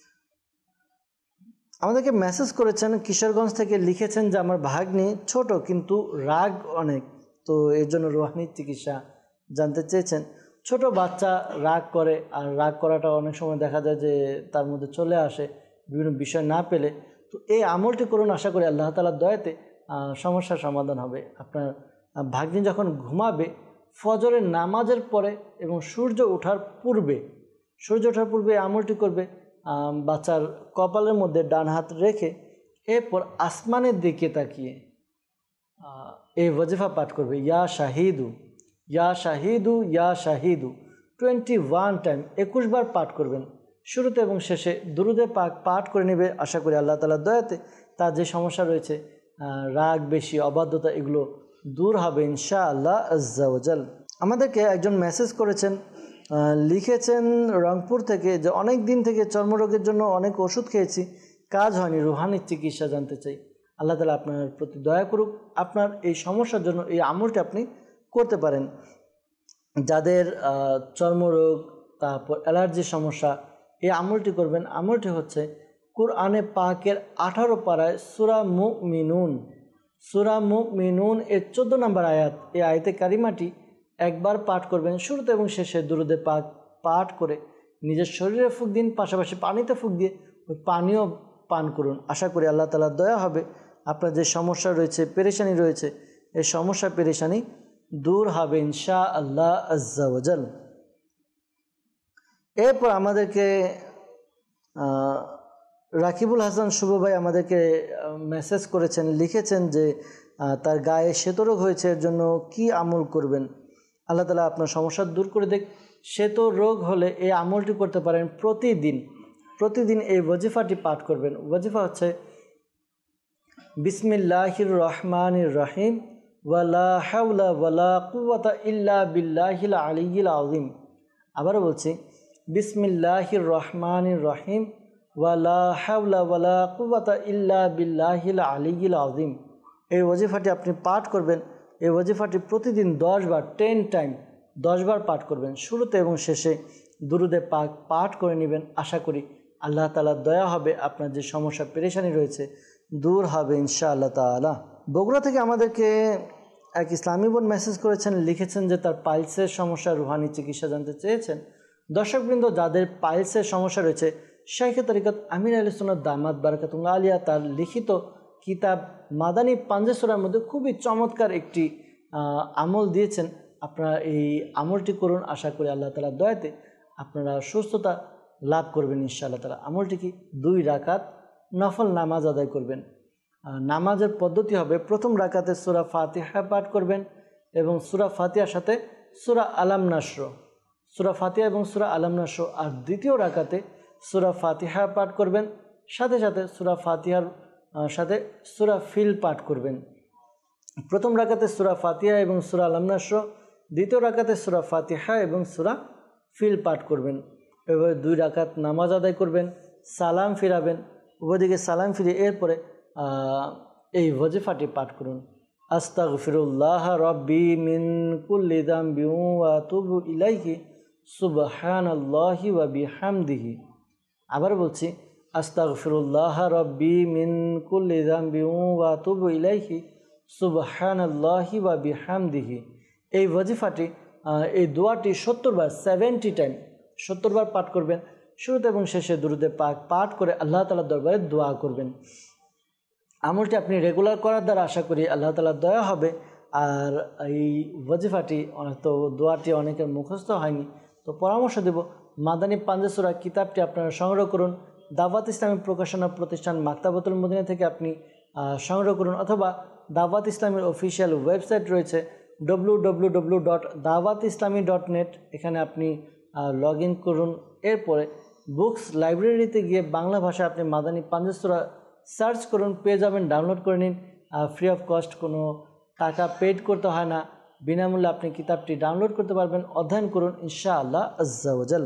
আমাদেরকে মেসেজ করেছেন কিশোরগঞ্জ থেকে, লিখেছেন যে আমার ভাগ্নি ছোট কিন্তু রাগ অনেক, তো এর জন্য রুহানি চিকিৎসা জানতে চেয়েছেন। ছোট বাচ্চা রাগ করে, আর রাগ করাটা অনেক সময় দেখা যায় যে তার মধ্যে চলে আসে বিভিন্ন বিষয় না পেলে। তো এই আমলটি করুন, আশা করি আল্লাহ তাআলার দয়াতে সমস্যার সমাধান হবে। আপনার ভাগ্নি যখন ঘুমাবে ফজরের নামাজের পরে এবং সূর্য ওঠার পূর্বে, সূর্য ওঠার পূর্বে এই আমলটি করবে। বাচ্চার কপালের মধ্যে ডান হাত রেখে এরপর আসমানের দিকে তাকিয়ে এই ওয়াজিফা পাঠ করবে, ইয়া শাহিদু ইয়া শাহিদু ইয়া শাহিদু টোয়েন্টি ওয়ান টাইম, একুশ বার পাঠ করবেন। শুরুতে এবং শেষে দুরুদে পাক পাঠ করে নেবে। আশা করি আল্লাহ তাআলার দয়াতে তার যে সমস্যা রয়েছে, রাগ বেশি, অবাধ্যতা, এগুলো দূর হবে ইনশাআল্লাহ আজ্জা ওয়া জাল। আমাদেরকে একজন মেসেজ করেছেন, লিখেছেন রংপুর থেকে, যে অনেক দিন থেকে চর্মরোগের জন্য অনেক ওষুধ খেয়েছি, কাজ হয়নি, রুহানি চিকিৎসা জানতে চাই। আল্লাহ তাআলা আপনার প্রতি দয়া করুক, আপনার এই সমস্যার জন্য এই আমলটি আপনি করতে পারেন। যাদের চর্মরোগ, তারপর অ্যালার্জির সমস্যা, এই আমলটি করবেন। আমলটি হচ্ছে কুরআনে পাকের আঠারো পারায় সূরা মুমিনুন, সূরা মুমিনুন এর চোদ্দ নম্বর আয়াত, এই আয়াতে কারিমাটি একবার পাঠ করবেন। শুরুতে এবং শেষে দুরুদে পাক পাঠ করে নিজের শরীরে ফুঁক দিন, পাশাপাশি পানিতে ফুঁক দিয়ে ওই পানিও পান করুন। আশা করি আল্লাহ তাআলার দয়া হবে, আপনার যে সমস্যা রয়েছে, পেরেশানি রয়েছে, এই সমস্যা পেরেশানি দূর হবে ইনশাআল্লাহ আজ্জা ওয়াজাল। এরপর আমাদেরকে রাকিবুল হাসান শুভ ভাই আমাদেরকে মেসেজ করেছেন, লিখেছেন যে তার গায়ে শ্বেতরোগ হয়েছে, এর জন্য কি আমল করবেন। আল্লাহ তাআলা আপনার সমস্যা দূর করে দেখ। শ্বেত রোগ হলে এই আমলটি করতে পারেন প্রতিদিন। প্রতিদিন এই ওয়াজিফাটি পাঠ করবেন। ওয়াজিফা হচ্ছে বিসমিল্লাহির রহমানির রহিম ওয়ালা হাওলা ওয়ালা কুওয়াতা ইল্লা বিল্লাহিল আলিয়্যিল আযীম। আবারও বলছি, বিসমিল্লাহির রহমানির রহিম ওয়ালা হাওলা ওয়ালা কুওয়াতা ইল্লা বিল্লাহিল আলিয়্যিল আযীম। এই ওয়াজিফাটি আপনি পাঠ করবেন। এই ওয়াজিফাটি প্রতিদিন দশ বার টেন টাইম দশ বার পাঠ করবেন। শুরুতে এবং শেষে দুরুদে পাক পাঠ করে নেবেন। আশা করি আল্লাহ তাআলার দয়া হবে, আপনার যে সমস্যা পেরেশানি রয়েছে দূর হবে ইনশাআল্লাহ তাআলা। বগুড়া থেকে আমাদেরকে এক ইসলামী বোন মেসেজ করেছেন, লিখেছেন যে তার পাইলসের সমস্যা, রুহানি চিকিৎসা জানতে চেয়েছেন। দর্শকবৃন্দ, যাদের পাইলসের সমস্যা রয়েছে, শাইখে তরিকত আমির আহলে সুন্নাত দামাত বারাকাতুল্লাহ আলিয়া তার লিখিত কিতাব মাদানী পাঞ্জে সূরার মধ্যে খুবই চমৎকার একটি আমল দিয়েছেন। আপনারা এই আমলটি করুন। আশা করি আল্লাহ তাআলার দয়াতে আপনারা সুস্থতা লাভ করবেন ইনশাআল্লাহ তাআলা। আমলটি কি? দুই রাকাত নফল নামাজ আদায় করবেন। নামাজের পদ্ধতি হবে, প্রথম রাকাতে সূরা ফাতিহা পাঠ করবেন এবং সূরা ফাতিহার সাথে সূরা আলাম নাসর, সূরা ফাতিহা এবং সূরা আলাম নাসর। আর দ্বিতীয় রাকাতে সূরা ফাতিহা পাঠ করবেন, সাথে সাথে সূরা ফাতিহার সাথে সূরা ফিল পাঠ করবেন। প্রথম রাকাতে সূরা ফাতিহা এবং সূরা আলাম নাসর, দ্বিতীয় রাকাতে সূরা ফাতিহা এবং সূরা ফিল পাঠ করবেন। এভাবে দুই রাকাত নামাজ আদায় করবেন, সালাম ফিরাবেন, উভয়দিকে সালাম ফিরে এরপরে এই ওয়াজিফাটি পাঠ করুন। আস্তাগফিরুল্লাহ রাব্বি মিন কুল্লি যামবি ওয়া আতুবু ইলাইহি সুবহানাল্লাহি ওয়া বিহামদিহি। আবার বলছি, আস্তাগফিরুল্লাহ রাব্বি মিন কুল্লি যামবি ওয়া আতুবু ইলাইহি সুবহানাল্লাহি ওয়া বিহামদিহি। এই ওয়াজিফাটি, এই দোয়াটি সত্তর বার সেভেন্টি টাইম সত্তর বার পাঠ করবেন। শুরুতে এবং শেষে দুরুদে পাক পাঠ করে আল্লাহ তাআলার দরবারে দোয়া করবেন। আমলটি আপনি রেগুলার করার দ্বারা আশা করি আল্লাহ তাআলার দয়া হবে। আর এই ওয়াজিফাটি, তো দোয়াটি অনেকের মুখস্থ হয়নি, তো পরামর্শ দেব মাদানী পাঞ্জে সূরা কিতাবটি আপনারা সংগ্রহ করুন। দাওয়াত ইসলামী প্রকাশনা প্রতিষ্ঠান মাকতাবাতুল মদিনা থেকে আপনি সংগ্রহ করুন, অথবা দাওয়াত ইসলামীর অফিসিয়াল ওয়েবসাইট রয়েছে W W W dot Dawat Islami dot net. এখানে আপনি লগ ইন করুন। এরপরে বুকস লাইব্রেরিতে গিয়ে বাংলা ভাষায় আপনি মাদানী পাঞ্জে সূরা সার্চ করুন, পেয়ে যাবেন, ডাউনলোড করে নিন। ফ্রি অফ কস্ট, কোনো টাকা পেড করতে হয় না, বিনামূল্যে আপনি কিতাবটি ডাউনলোড করতে পারবেন। অধ্যয়ন করুন ইনশাআল্লাহ আজ্জা ওয়াজাল।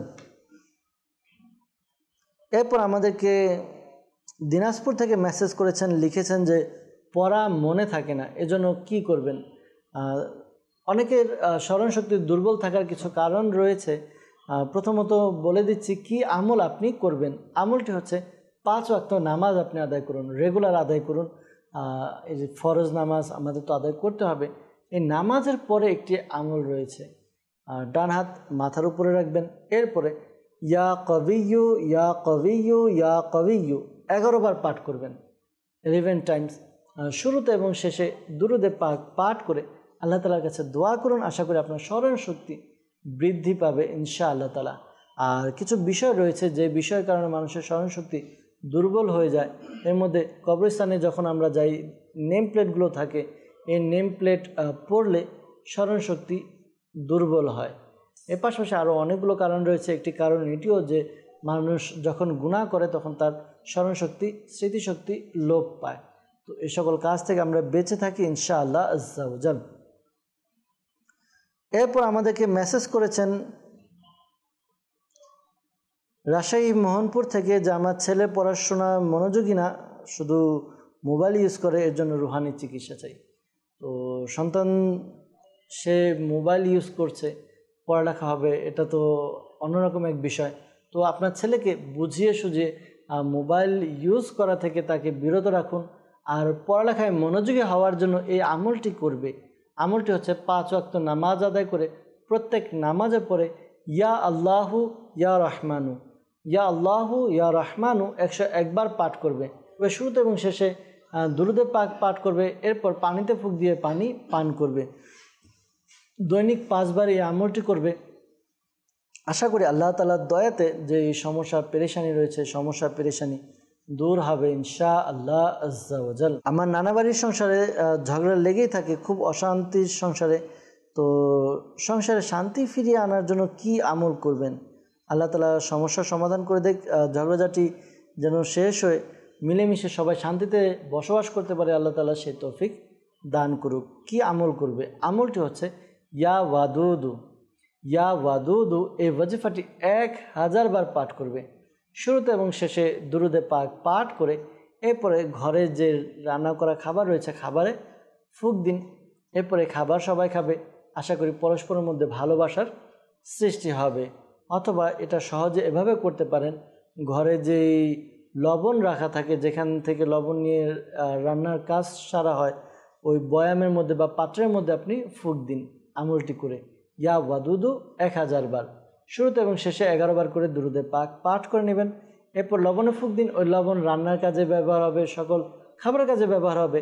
এরপর আমাদেরকে দিনাজপুর থেকে মেসেজ করেছেন, লিখেছেন যে পড়া মনে থাকে না, এজন্য কি করবেন। অনেকের স্মরণশক্তি দুর্বল থাকার কিছু কারণ রয়েছে। প্রথমত বলে দিচ্ছি কি আমল আপনি করবেন। আমলটি হচ্ছে পাঁচ ওয়াক্ত নামাজ আপনি আদায় করুন, রেগুলার আদায় করুন। এই যে ফরজ নামাজ আমাদের তো আদায় করতে হবে। এই নামাজের পরে একটি আমল রয়েছে, ডান হাত মাথার উপরে রাখবেন। এরপরে ইয়া কবিয়ু ইয়া কবিয়ু ইয়া কবিয়ু এগারো বার পাঠ করবেন, ইলেভেন টাইমস। শুরুতে এবং শেষে দুরুদে পাক পাঠ করে আল্লাহ তাআলার কাছে দোয়া করুন। আশা করি আপনার স্মরণ শক্তি বৃদ্ধি পাবে ইনশাআল্লাহ তাআলা। আর কিছু বিষয় রয়েছে যে বিষয়ের কারণে মানুষের স্মরণ শক্তি দুর্বল হয়ে যায়। এর মধ্যে কবরস্থানে যখন আমরা যাই, নেম প্লেটগুলো থাকে, এই নেম প্লেট পড়লে স্মরণ শক্তি দুর্বল হয়। এর পাশাপাশি আরও অনেকগুলো কারণ রয়েছে। একটি কারণ এটিও যে মানুষ যখন গুনাহ করে তখন তার স্মরণশক্তি, স্মৃতিশক্তি লোপ পায়। তো এই সকল কাজ থেকে আমরা বেঁচে থাকি ইনশাআল্লাহ আজ্জা ওয়াজাল। এরপর আমাদেরকে মেসেজ করেছেন রাজশাহী মোহনপুর থেকে যে আমার ছেলে পড়াশোনা মনোযোগী না, শুধু মোবাইল ইউজ করে, এর জন্য রুহানি চিকিৎসা চাই। তো সন্তান সে মোবাইল ইউজ করছে, পড়ালেখা হবে, এটা তো অন্যরকম এক বিষয়। তো আপনার ছেলেকে বুঝিয়ে সুঝিয়ে মোবাইল ইউজ করা থেকে তাকে বিরত রাখুন। আর পড়ালেখায় মনোযোগী হওয়ার জন্য এই আমলটি করবে। আমলটি হচ্ছে পাঁচ ওয়াক্ত নামাজ আদায় করে প্রত্যেক নামাজের পরে ইয়া আল্লাহু ইয়া রহমানু, ইয়া আল্লাহু ইয়া রহমানু একশো একবার পাঠ করবে। তবে শুরুতে এবং শেষে দুরুদে পাক পাঠ করবে, এরপর পানিতে ফুঁক দিয়ে পানি পান করবে। দৈনিক পাঁচবার এই আমলটি করবে। আশা করি আল্লাহ তাআলার দয়াতে যে সমস্যা পেরেশানি রয়েছে, সমস্যা পেরেশানি দূর হবে ইনশা আল্লাহ আজ্জা ওয়া জাল। আমার নানা বাড়ির সংসারে ঝগড়া লেগেই থাকে, খুব অশান্তির সংসারে। তো সংসারে শান্তি ফিরিয়ে আনার জন্য কি আমল করবেন? আল্লাহ তাআলা সমস্যার সমাধান করে দেখ, ঝগড়াঝাটি যেন শেষ হয়ে মিলেমিশে সবাই শান্তিতে বসবাস করতে পারে, আল্লাহ তাআলা সেই তৌফিক দান করুক। কি আমল করবে? আমলটি হচ্ছে ইয়া ওয়াদুদু, ইয়া ওয়াদুদু এই ওয়াজিফাটি এক হাজার বার পাঠ করবে। শুরুতে এবং শেষে দুরুদে পাক পাঠ করে এরপরে ঘরে যে রান্না করা খাবার রয়েছে খাবারে ফুঁক দিন। এরপরে খাবার সবাই খাবে। আশা করি পরস্পরের মধ্যে ভালোবাসার সৃষ্টি হবে। অথবা এটা সহজে এভাবে করতে পারেন, ঘরে যেই লবণ রাখা থাকে, যেখান থেকে লবণ নিয়ে রান্নার কাজ সারা হয়, ওই বয়ামের মধ্যে বা পাত্রের মধ্যে আপনি ফুঁক দিন আমলটি করে ইয়া ওয়াদুদু এক হাজার বার। শুরুতে এবং শেষে এগারো বার করে দুরুদে পাক পাঠ করে নেবেন। এরপর লবণে ফুঁক দিন। ওই লবণ রান্নার কাজে ব্যবহার হবে, সকল খাবারের কাজে ব্যবহার হবে।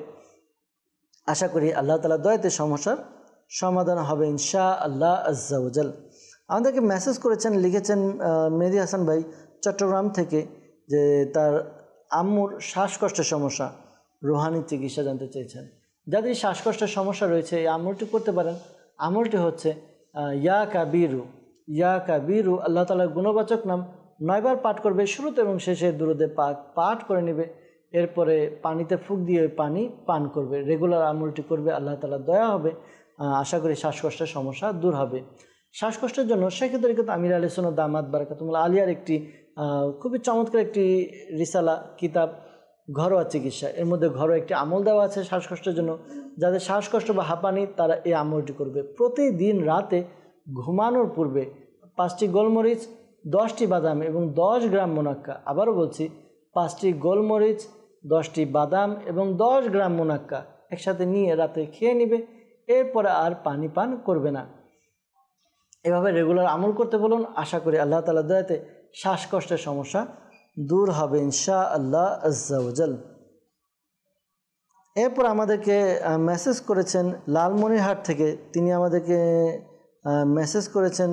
আশা করি আল্লাহ তাআলা দয়াতে সমস্যার সমাধান হবে ইনশা আল্লাহ আজ্জা ওয়া জাল। আমাদেরকে মেসেজ করেছেন, লিখেছেন মেহেদী হাসান ভাই চট্টগ্রাম থেকে, যে তার আম্মুর শ্বাসকষ্টের সমস্যা, রুহানি চিকিৎসা জানতে চেয়েছেন। যাদের শ্বাসকষ্টের সমস্যা রয়েছে এই আমলটি করতে পারেন। আমলটি হচ্ছে ইয়া কাবিরু, ইয়া কাবিরু আল্লাহ তাআলার গুণবাচক নাম নয়বার পাঠ করবে। শুরুতে এবং শেষে দুরুদে পাক পাঠ করে নেবে। এরপরে পানিতে ফুঁক দিয়ে পানি পান করবে। রেগুলার আমলটি করবে, আল্লাহ তাআলার দয়া হবে। আশা করি শ্বাসকষ্টের সমস্যা দূর হবে। শ্বাসকষ্টের জন্য শেখ তরিকত আমির আহলে সুন্নাত দামাত বারাকাতুহুল আলিয়ার একটি খুবই চমৎকার একটি রিসালা কিতাব ঘরোয়া চিকিৎসা, এর মধ্যে ঘরোয়া একটি আমল দেওয়া আছে শ্বাসকষ্টের জন্য। যাদের শ্বাসকষ্ট বা হাঁপানি তারা এই আমলটি করবে। প্রতিদিন রাতে ঘুমানোর পূর্বে পাঁচটি গোলমরিচ, দশটি বাদাম এবং দশ গ্রাম মুনাক্কা, আবারও বলছি পাঁচটি গোলমরিচ, দশটি বাদাম এবং দশ গ্রাম মুনাক্কা একসাথে নিয়ে রাতে খেয়ে নেবে। এরপরে আর পানি পান করবে না। এভাবে রেগুলার আমল করতে বলুন। আশা করি আল্লাহ তাআলার দয়াতে শ্বাসকষ্টের সমস্যা দূর হবে ইনশা আল্লাহ আজ্জা ওয়া জাল। এরপর আমাদেরকে মেসেজ করেছেন লালমনিরহাট থেকে, তিনি আমাদেরকে মেসেজ করেছেন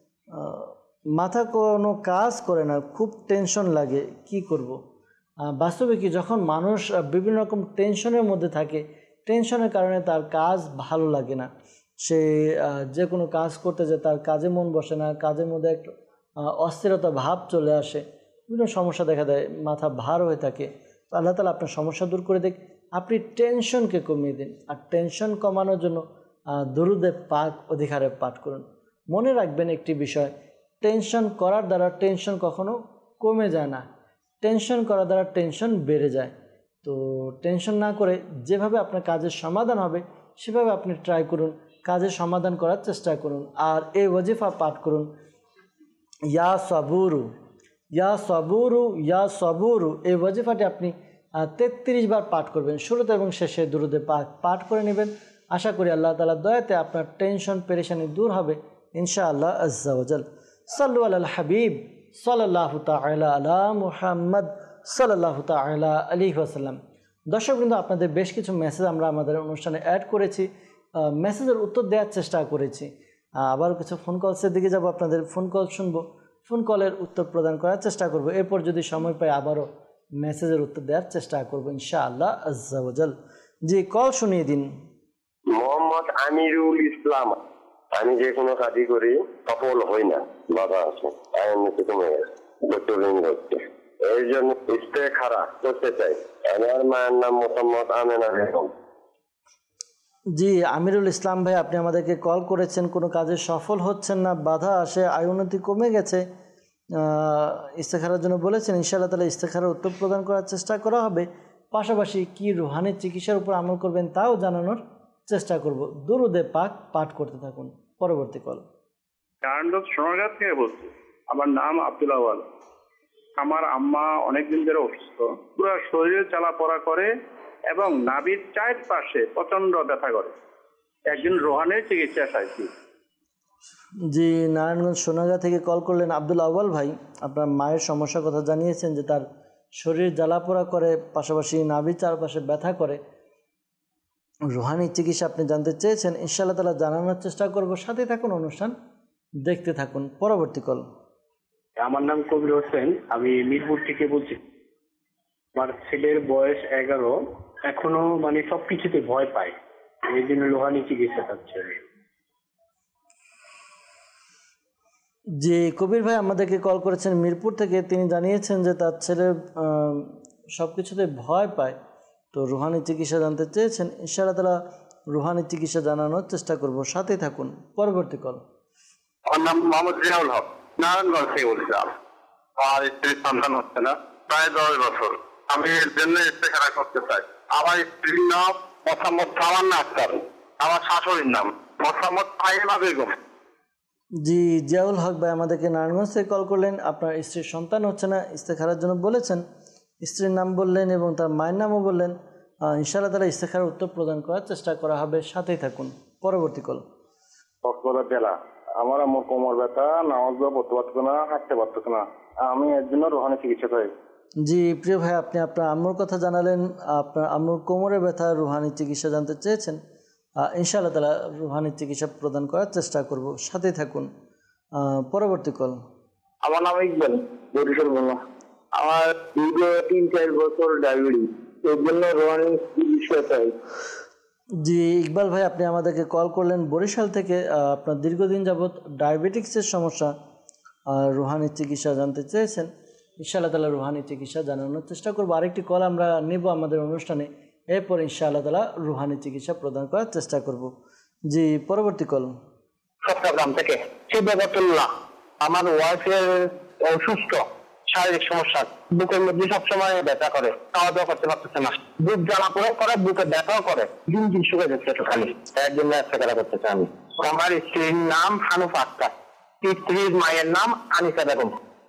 মাথা কোনো কাজ করে না, খুব টেনশন লাগে, কি করব। বাস্তবে কি, যখন মানুষ বিভিন্ন রকম টেনশনের মধ্যে থাকে, টেনশনের কারণে তার কাজ ভালো লাগে না, সে যে কোনো কাজ করতে যায় তার কাজে মন বসে না, কাজের মধ্যে একটু অস্থিরতা ভাব চলে আসে, বিভিন্ন সমস্যা দেখা দেয়, মাথা ভার হয়ে থাকে। তো আল্লাহ তাআলা আপনার সমস্যা দূর করে দেখ। আপনি টেনশনকে কমিয়ে দিন। আর টেনশন কমানোর জন্য দুরুদে পাক অধিকারে পাঠ করুন। মনে রাখবেন একটি বিষয়, টেনশন করার দ্বারা টেনশন কখনো কমে যায় না, টেনশন করার দ্বারা টেনশন বেড়ে যায়। তো টেনশন না করে যেভাবে আপনার কাজের সমাধান হবে সেভাবে আপনি ট্রাই করুন, কাজের সমাধান করার চেষ্টা করুন। আর এই ওয়াজিফা পাঠ করুন ইয়া সাবুরু, ইয়া সাবুরু, ইয়া সাবুরু এই ওয়াজিফাটি আপনি তেত্রিশ বার পাঠ করবেন। শুরুতে এবং শেষে দুরুদে পাক পাঠ করে নেবেন। আশা করি আল্লাহ তাআলার দয়াতে আপনার টেনশন পেরেশানি দূর হবে ইনশাআল্লাহ আজ্জা ওয়া জাল। সাল্লু আলাল হাবিব সাল্লাল্লাহু তাআলা আলা মুহাম্মদ সাল্লাল্লাহু তাআলা আলাইহি ওয়াসাল্লাম। দর্শকবৃন্দ, আপনাদের বেশ কিছু মেসেজ আমরা আমাদের অনুষ্ঠানে অ্যাড করেছি, মেসেজের উত্তর দেওয়ার চেষ্টা করেছি। আবারও কিছু ফোন কলসের দিকে যাব, আপনাদের ফোন কল শুনবো, ফোন কলের উত্তর প্রদান করার চেষ্টা করব। এরপর যদি সময় পাই আবারও মেসেজের উত্তর দেওয়ার চেষ্টা করবো ইনশাআল্লাহ আজ্জা ওয়া জাল। জি, কল শুনিয়ে দিন। মোহাম্মদ আমিরুল ইসলাম। আমি যে কোনো কাজই করি সফল হই না, বাধা আছে, আইননীতি কমে গেছে, ডক্টরিং হচ্ছে, এই জন্য ইস্তেখারা করতে চাই। আমার মায়ের নাম মোহাম্মদ আমেনা বেগম। জি আমিরুল ইসলাম ভাই, আপনি আমাদেরকে কল করেছেন, কোনো কাজে সফল হচ্ছেন না, বাধা আসে, আয় উন্নতি কমে গেছে, ইস্তেখারার জন্য বলেছেন। ইনশাআল্লাহ তাআলা ইস্তেখারার উত্তর প্রদান করার চেষ্টা করা হবে। পাশাপাশি কি রুহানি চিকিৎসার উপর আমল করবেন তাও জানানোর চেষ্টা করব। দুরুদে পাক পাঠ করতে থাকুন। পরবর্তী কল। সোনারগাঁ থেকে বলছি, আমার নাম আব্দুল আওয়াল। আমার আম্মা অনেকদিন ধরে অসুস্থ, পুরো শরীরে চলাফেরা করে এবং নাভির চার পাশে প্রচন্ড ব্যথা করে। একজন রোহানের চিকিৎসা চাইছি। জি, নারায়ণগঞ্জ সোনারগাঁ থেকে কল করলেন আব্দুল আওয়াল ভাই। আপনার মায়ের সমস্যার কথা জানিয়েছেন যে তার শরীর জ্বালাপোড়া করে, পাশাপাশি নাভির চারপাশে ব্যথা করে, রুহানি চিকিৎসা আপনি জানতে চেয়েছেন, ইনশাআল্লাহ তাআলা জানানোর চেষ্টা করব। সাথে থাকুন, অনুষ্ঠান দেখতে থাকুন। পরবর্তী কল। আমার নাম কবির হোসেন, আমি মিরপুর থেকে বলছি। আমার ছেলের বয়স এগারো, এখনো মানে সবকিছুতে ভয় পায়, এই জন্য রুহানি চিকিৎসা চাচ্ছে। যে কবির ভাই আমাদেরকে কল করেছেন মিরপুর থেকে, তিনি জানিয়েছেন যে তার ছেলে সব কিছুতে ভয় পায়, তো রুহানি চিকিৎসা জানতে চেয়েছেন। ইনশাআল্লাহ তাআলা রুহানি চিকিৎসা জানানোর চেষ্টা করব। সাথেই থাকুন। পরবর্তী কল। আমার নাম মোহাম্মদ জিয়াউল হক, নারায়ণগঞ্জ থেকে বলছিলাম। আমার স্ত্রীর সন্তান হচ্ছে না প্রায় দশ বছর। আমি এর জন্য ইস্তেখারা করতে চাই। আমার স্ত্রীর নাম মোহাম্মদ সামান্না আক্তার, আমার শাশুড়ির নাম মোহাম্মদ ফাহিমা বেগম। জি জিয়াউল হক ভাই আমাদেরকে নারায়ণগঞ্জ থেকে কল করলেন। আপনার স্ত্রীর সন্তান হচ্ছে না, ইস্তেখারার জন্য বলেছেন, স্ত্রীর নাম বললেন এবং তার মায়ের নামও বললেন। ইনশাআল্লাহ তাআলা ইস্তেখারার উত্তর প্রদান করার চেষ্টা করা হবে। সাথেই থাকুন। পরবর্তী কল। কক্সবাজার জেলা। আমার আম্মুর কোমর ব্যথা, নামাজ পড়তে পারতো না, হাঁটতে পারতো না, আমি এর জন্য রুহানি চিকিৎসা চাই। জি প্রিয় ভাই, আপনি আপনার আম্মুর কথা জানালেন, আপনার আম্মুর কোমরে ব্যথা, রুহানি চিকিৎসা জানতে চেয়েছেন। ইনশাআল্লাহ তাআলা রুহানি চিকিৎসা প্রদান করার চেষ্টা করব। সাথেই থাকুন। পরবর্তী কল। আমার নাম ইকবাল, বরিশাল বললাম। আমার দীর্ঘ তিন চার বছর ডায়াবেটিস, এর জন্য রুহানি চিকিৎসা চাই। জি ইকবাল ভাই, আপনি আমাদেরকে কল করলেন বরিশাল থেকে। আপনার দীর্ঘদিন যাবৎ ডায়াবেটিক্সের সমস্যা, রুহানি চিকিৎসা জানতে চেয়েছেন। ইনশাআল্লাহ তাআলা রুহানি চিকিৎসা জানানোর চেষ্টা করবো। আরেকটি কল আমরা নেব আমাদের অনুষ্ঠানে, এরপর ইনশাআল্লাহ তাআলা রুহানি চিকিৎসা প্রদান করার চেষ্টা করব। জি পরবর্তী কল। চট্টগ্রাম থেকে শিববাতুল্লাহ। আমার ওয়াইফের অসুস্থ, শারীরিক সমস্যা, বুকের মধ্যে সবসময় ব্যথা করে, খাওয়া দাওয়া করতে পারতেছে না, বুক জ্বালা পোড়া করে, বুকে ব্যথাও করে, দিন দিন শুকে যাচ্ছে একটু খালি। এর জন্য ইস্তেখারা করতে চাই আমি। আমার স্ত্রীর নাম হানুফা আক্তার, স্ত্রীর মায়ের নাম আনিসা বেগম।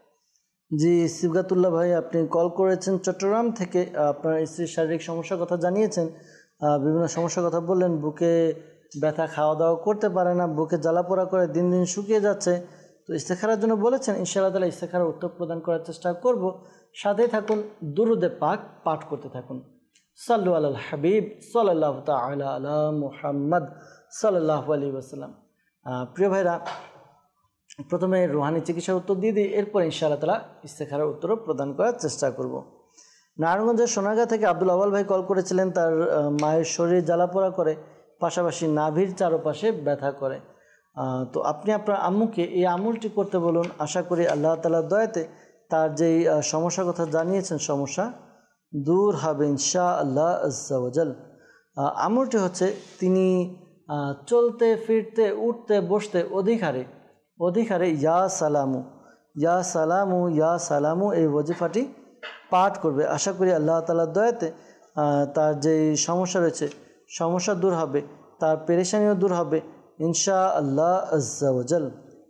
জি সিবগাতুল্লাহ ভাই, আপনি কল করেছেন চট্টগ্রাম থেকে। আপনার স্ত্রীর শারীরিক সমস্যার কথা জানিয়েছেন, বিভিন্ন সমস্যার কথা বললেন। বুকে ব্যথা, খাওয়া দাওয়া করতে পারে না, বুকে জ্বালাপোড়া করে, দিন দিন শুকিয়ে যাচ্ছে। তো ইস্তেখারার জন্য বলেছেন, ইনশাআল্লাহ তাআলা ইস্তেখারার উত্তর প্রদান করার চেষ্টা করব। সাথেই থাকুন, দুরুদে পাক পাঠ করতে থাকুন। সাল্লু আলাল হাবিব সাল্লাল্লাহু তাআলা আলা মুহাম্মদ সাল্লাল্লাহু আলাইহি ওয়াসাল্লাম। প্রিয় ভাইরা, প্রথমে রুহানি চিকিৎসার উত্তর দিয়ে দিই, এরপর ইনশাআল্লাহ তাআলা ইস্তেখারার উত্তরও প্রদান করার চেষ্টা করব। নারায়ণগঞ্জের সোনারগাঁ থেকে আব্দুল আওয়াল ভাই কল করেছিলেন। তার মায়ের শরীর জ্বালাপোড়া করে, পাশাপাশি নাভির চারপাশে ব্যথা করে। তো আপনি আপনার আম্মুকে এই আমলটি করতে বলুন। আশা করি আল্লাহ তাআলার দয়াতে তার যেই সমস্যার কথা জানিয়েছেন, সমস্যা দূর হবে ইনশাআল্লাহ আজ্জা ওয়া জাল। আমলটি হচ্ছে, তিনি চলতে ফিরতে উঠতে বসতে অধিকারে অধিকারে ইয়া সালামু ইয়া সালামু ইয়া সালামু এই ওয়াজিফাটি পাঠ করবে। আশা করি আল্লাহ তাআলার দয়াতে তার যেই সমস্যা রয়েছে, সমস্যা দূর হবে, তার পেরেশানিও দূর হবে ইনশাআল্লাহ আজ্জা ওয়া জাল।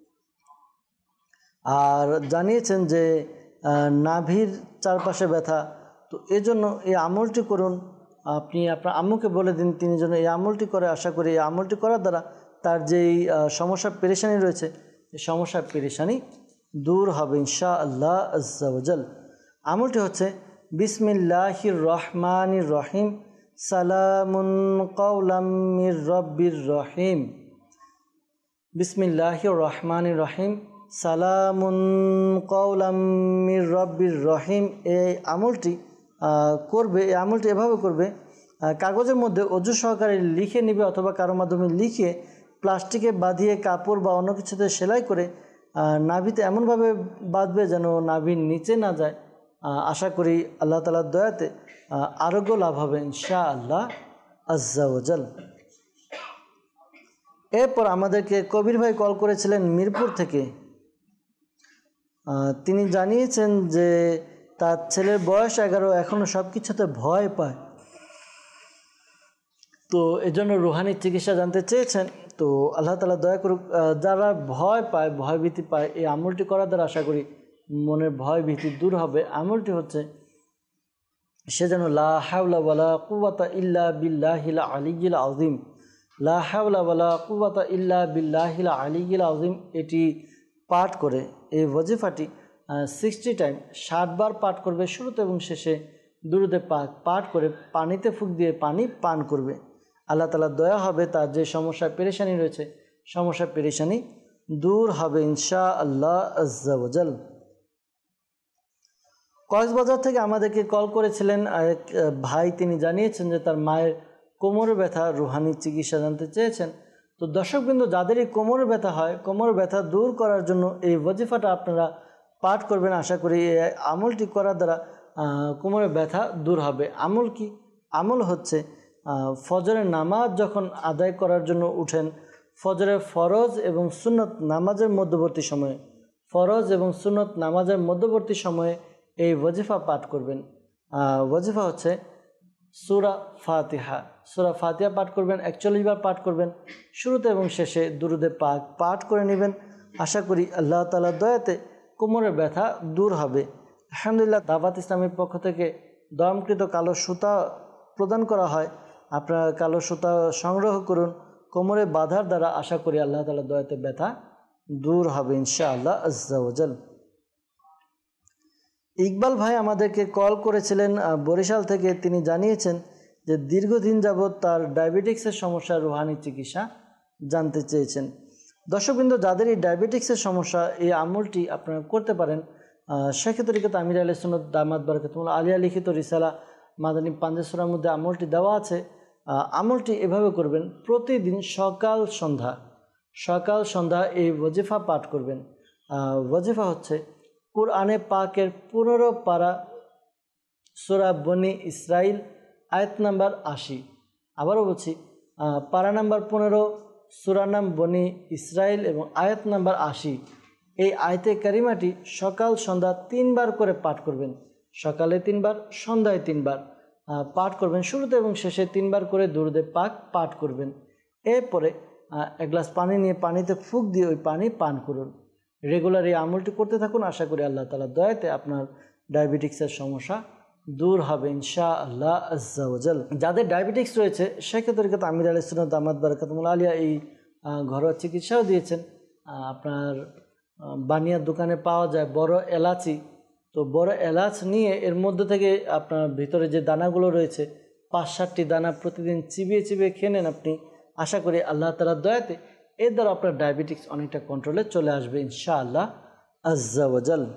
আর জানিয়েছেন যে নাভির চারপাশে ব্যথা, তো এজন্য এই আমলটি করুন। আপনি আপনার আম্মুকে বলে দিন তিনি যেন এই আমলটি করে। আশা করি এই আমলটি করার দ্বারা তার যেই সমস্যা পেরেশানি রয়েছে, এই সমস্যার পেরেশানি দূর হবে ইনশাআল্লাহ আজ্জা ওয়া জাল। আমলটি হচ্ছে বিসমিল্লাহির রহমানির রহিম, সালামুন কাওলাম মির রব্বির রহিম। বিসমিল্লাহির রহমানির রহিম, সালামুন কাওলাম মির রব্বির রহিম। এই আমলটি করবে, এই আমলটি এভাবে করবে, কাগজের মধ্যে অজু সহকারে লিখে নেবে, অথবা কারো মাধ্যমে লিখে প্লাস্টিকে বাঁধিয়ে কাপড় বা অন্য কিছুতে সেলাই করে নাভিতে এমনভাবে বাঁধবে যেন নাভির নিচে না যায়। আশা করি আল্লাহ তাআলার দয়াতে আরোগ্য লাভ হবে ইনশাআল্লাহ আজ্জা ওয়া জাল। এরপর আমাদেরকে কবির ভাই কল করেছিলেন মিরপুর থেকে। তিনি জানিয়েছেন যে তার ছেলের বয়স এগারো, এখনও সব কিছুতে ভয় পায়, তো এজন্য রুহানি চিকিৎসা জানতে চেয়েছেন। তো আল্লাহ তাআলা দয়া করুক, যারা ভয় পায়, ভয়ভীতি পায়, এই আমলটি করার দ্বারা আশা করি মনের ভয় ভীতি দূর হবে। আমলটি হচ্ছে, সে যেন লা হাওলা ওয়ালা কুওয়াতা ইল্লা বিল্লাহিল আলিয়্যিল আযীম, লা হাওলা ওয়ালা কুওয়াতা ইল্লা বিল্লাহিল আলিয়্যিল আযীম এটি পাঠ করে, এই ওয়াজিফাটি সিক্সটি টাইম ষাট বার পাঠ করবে, শুরুতে এবং শেষে দুরুদে পাক পাঠ করে পানিতে ফুঁক দিয়ে পানি পান করবে। আল্লাহ তাআলার দয়া হবে, তার যে সমস্যা পেরেশানি রয়েছে সমস্যা পেরেশানি দূর হবে ইনশাআল্লাহ আজ্জা ওয়া জাল। কক্সবাজার থেকে আমাদেরকে কল করেছিলেন এক ভাই, তিনি জানিয়েছেন যে তার মায়ের কোমর ব্যথা, রুহানি চিকিৎসা জানতে চেয়েছেন। তো দর্শকবৃন্দ, যাদের এই কোমর ব্যথা হয়, কোমর ব্যথা দূর করার জন্য এই ওয়াজিফাটা আপনারা পাঠ করবেন। আশা করি এই আমলটি করার দ্বারা কোমরের ব্যথা দূর হবে। আমল কি? আমল হচ্ছে ফজরের নামাজ যখন আদায় করার জন্য উঠেন, ফজরের ফরজ এবং সুন্নত নামাজের মধ্যবর্তী সময়ে, ফরজ এবং সুন্নত নামাজের মধ্যবর্তী সময়ে এই ওয়াজিফা পাঠ করবেন। ওয়াজিফা হচ্ছে সূরা ফাতিহা, সূরা ফাতিহা পাঠ করবেন, একচল্লিশ বার পাঠ করবেন, শুরুতে এবং শেষে দুরুদে পাক পাঠ করে নেবেন। আশা করি আল্লাহ তাআলার দয়াতে কোমরের ব্যথা দূর হবে। আলহামদুলিল্লাহ, দাওয়াত ইসলামের পক্ষ থেকে দয়ামকৃত কালো সুতা প্রদান করা হয়। আপনারা কালো সুতা সংগ্রহ করুন, কোমরে বাঁধার দ্বারা আশা করি আল্লাহ তাআলার দয়াতে ব্যথা দূর হবে ইনশাআল্লাহ আজ্জা ওয়া জাল। ইকবাল ভাই আমাদেরকে কল করেছিলেন বরিশাল থেকে। তিনি জানিয়েছেন যে দীর্ঘদিন যাবৎ তার ডায়াবেটিক্সের সমস্যা, রুহানি চিকিৎসা জানতে চেয়েছেন। দর্শকবৃন্দ, যাদের এই ডায়াবেটিক্সের সমস্যা, এই আমলটি আপনারা করতে পারেন। শেখ তরিকত আমির আহলে সুন্নাত দামাত বারাকাতুহুল আলিয়া লিখিত রিসালা মাদানী পাঞ্জেসরার মধ্যে আমলটি দেওয়া আছে। আমলটি এভাবে করবেন, প্রতিদিন সকাল সন্ধ্যা সকাল সন্ধ্যা এই ওয়াজিফা পাঠ করবেন। ওয়াজিফা হচ্ছে কুরআনে পাকের পনেরো পারা সূরা বনি ইসরাইল আয়াত নাম্বার আশি। আবারও বলছি, পারা নাম্বার পনেরো, সূরা নাম বনি ইসরাইল এবং আয়াত নাম্বার আশি। এই আয়াতে কারিমাটি সকাল সন্ধ্যা তিনবার করে পাঠ করবেন। সকালে তিনবার, সন্ধ্যায় তিনবার পাঠ করবেন, শুরুতে এবং শেষে তিনবার করে দুরুদে পাক পাঠ করবেন। এরপরে এক গ্লাস পানি নিয়ে পানিতে ফুঁক দিয়ে ওই পানি পান করুন। রেগুলার এই আমলটি করতে থাকুন। আশা করি আল্লাহ তাআলার দয়াতে আপনার ডায়াবেটিক্সের সমস্যা দূর হবে ইনশাআল্লাহ আজ্জা ওয়া জাল। যাদের ডায়াবেটিক্স রয়েছে, শেখ তরিকত আমির আহলে সুন্নাত দামাত বারাকাতুহুল আলিয়া এই ঘরোয়া চিকিৎসাও দিয়েছেন। আপনার বানিয়ার দোকানে পাওয়া যায় বড় এলাচি। তো বড় এলাচ নিয়ে এর মধ্যে থেকে আপনার ভিতরে যে দানাগুলো রয়েছে, পাঁচ সাতটি দানা প্রতিদিন চিবিয়ে চিবিয়ে খেয়ে নেন আপনি। আশা করি আল্লাহ তাআলার দয়াতে এর দ্বারা আপনার ডায়াবেটিক্স অনেকটা কন্ট্রোলে চলে আসবে ইনশাআল্লাহ আজ্জা ওয়া জাল।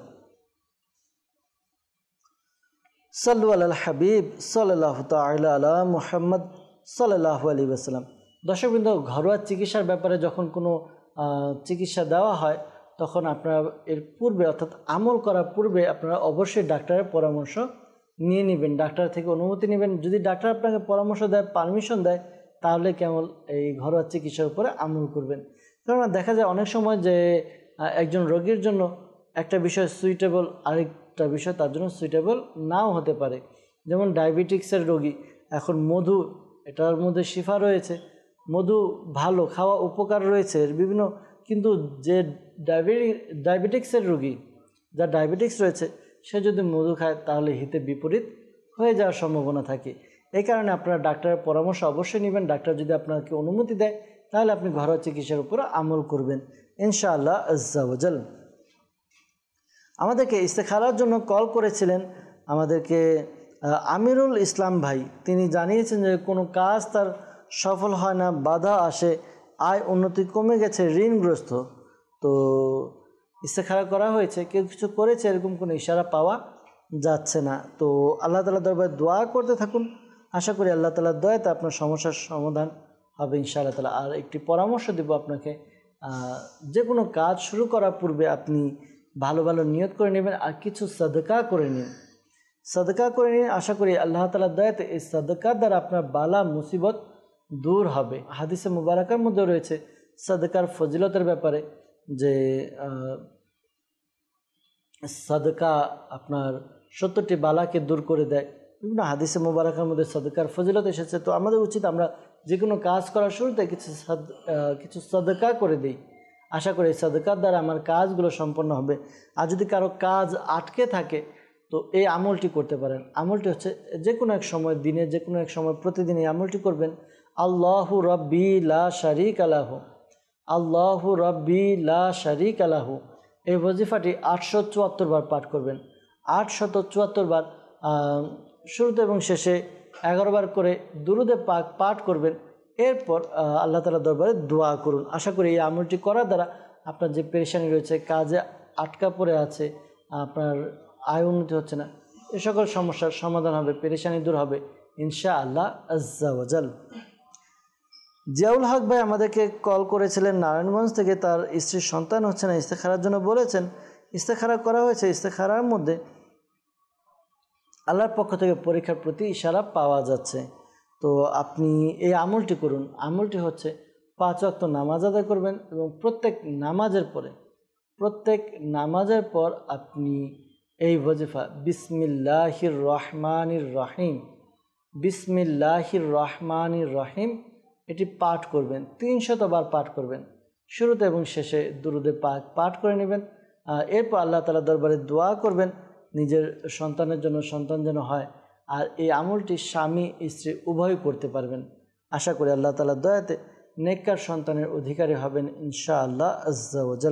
সাল্লু আলাল হাবিব সাল্লাল্লাহু তাআলা আলা মুহাম্মদ সাল্লাল্লাহু আলাইহি ওয়াসাল্লাম। দর্শকবৃন্দ, ঘরোয়া চিকিৎসার ব্যাপারে যখন কোনো চিকিৎসা দেওয়া হয়, তখন আপনারা এর পূর্বে অর্থাৎ আমল করার পূর্বে আপনারা অবশ্যই ডাক্তারের পরামর্শ নিয়ে নেবেন, ডাক্তার থেকে অনুমতি নেবেন। যদি ডাক্তার আপনাকে পরামর্শ দেয়, পারমিশন দেয়, তাহলে কেমন এই ঘরোয়া চিকিৎসার উপরে আমল করবেন। কারণ দেখা যায় অনেক সময় যে একজন রোগীর জন্য একটা বিষয় সুইটেবল, আরেকটা বিষয় তার জন্য সুইটেবল নাও হতে পারে। যেমন ডায়াবেটিক্সের রোগী, এখন মধু, এটার মধ্যে শিফা রয়েছে, মধু ভালো, খাওয়া উপকার রয়েছে বিভিন্ন, কিন্তু যে ডায়াবেটিক ডায়াবেটিক্সের রোগী, যার ডায়াবেটিক্স রয়েছে, সে যদি মধু খায় তাহলে হিতে বিপরীত হয়ে যাওয়ার সম্ভাবনা থাকে। এই কারণে আপনারা ডাক্তারের পরামর্শ অবশ্যই নেবেন। ডাক্তার যদি আপনাকে অনুমতি দেয়, তাহলে আপনি ঘরোয়া চিকিৎসার উপরে আমল করবেন ইনশাআল্লাহ আজ্জা ওয়া জাল। আমাদেরকে ইস্তেখারার জন্য কল করেছিলেন আমাদেরকে আমিরুল ইসলাম ভাই। তিনি জানিয়েছেন যে কোনো কাজ তার সফল হয় না, বাধা আসে, আয় উন্নতি কমে গেছে, ঋণগ্রস্ত। তো ইস্তেখারা করা হয়েছে, কেউ কিছু করেছে, এরকম কোনো ইশারা পাওয়া যাচ্ছে না। তো আল্লাহ তাআলার দরবারে দোয়া করতে থাকুন। আশা করি আল্লাহ তাআলার দয়াতে আপনার সমস্যার সমাধান হবে ইনশাআল্লাহ তাআলা। আর একটি পরামর্শ দেব আপনাকে, যে কোনো কাজ শুরু করার পূর্বে আপনি ভালো ভালো নিয়ত করে নেবেন আর কিছু সাদকা করে নিন। সাদকা করে নিন, আশা করি আল্লাহ তাআলার দয়াতে এই সাদকার দ্বারা আপনার বালা মুসিবত দূর হবে। হাদিসে মুবারাকার মধ্যে রয়েছে সাদকার ফজিলতের ব্যাপারে, যে সাদকা আপনার সত্তরটি বালাকে দূর করে দেয়। বিভিন্ন হাদিসে মুবারাকার মধ্যে সাদকার ফজিলত এসেছে। তো আমাদের উচিত আমরা যে কোনো কাজ করার শুরুতে কিছু কিছু সাদকা করে দিই। আশা করি সাদকার দ্বারা আমার কাজগুলো সম্পন্ন হবে। আর যদি কারো কাজ আটকে থাকে, তো এই আমলটি করতে পারেন। আমলটি হচ্ছে যে কোনো এক সময়, দিনে যে কোনো এক সময় প্রতিদিন এই আমলটি করবেন। আল্লাহু রাব্বি লা শারীকা লাহু, আল্লাহু রাব্বি লা শারীকা লাহু। এই ওয়াজিফাটি আটশো চুয়াত্তর বার পাঠ করবেন। আটশত চুয়াত্তর বার শুরুতে এবং শেষে এগারো বার করে দুরুদে পাক পাঠ করবেন। এরপর আল্লাহ তাআলার দরবারে দোয়া করুন। আশা করি এই আমলটি করার দ্বারা আপনার যে পেরেশানি রয়েছে, কাজে আটকা পড়ে আছে, আপনার আয় উন্নতি হচ্ছে না, এ সকল সমস্যার সমাধান হবে, পেরেশানি দূর হবে ইনশাআল্লাহ আজ্জা ওয়াজাল। জিয়াউল হক ভাই আমাদেরকে কল করেছিলেন নারায়ণগঞ্জ থেকে। তার স্ত্রীর সন্তান হচ্ছে না, ইস্তেখারার জন্য বলেছেন। ইস্তেখারা করা হয়েছে, ইস্তেখারার মধ্যে আল্লাহর পক্ষ থেকে পরীক্ষার প্রতি ইশারা পাওয়া যাচ্ছে। তো আপনি এই আমলটি করুন। আমলটি হচ্ছে পাঁচ ওয়াক্ত নামাজ আদায় করবেন এবং প্রত্যেক নামাজের পরে প্রত্যেক নামাজের পর আপনি এই ওয়াজিফা বিসমিল্লাহির রহমানির রহিম বিসমিল্লাহির রহমানির রহিম এটি পাঠ করবেন। তিনশত বার পাঠ করবেন। শুরুতে এবং শেষে দুরুদে পাক পাঠ করে নেবেন। এরপর আল্লাহ তাআলার দরবারে দোয়া করবেন নিজের সন্তানের জন্য, সন্তান যেন হয়। আর এই আমলটি স্বামী স্ত্রী উভয় করতে পারবেন। আশা করি আল্লাহ তাআলার দয়াতে নেককার সন্তানের অধিকারী হবেন ইনশাআল্লাহ আজ্জা ওয়াজাল।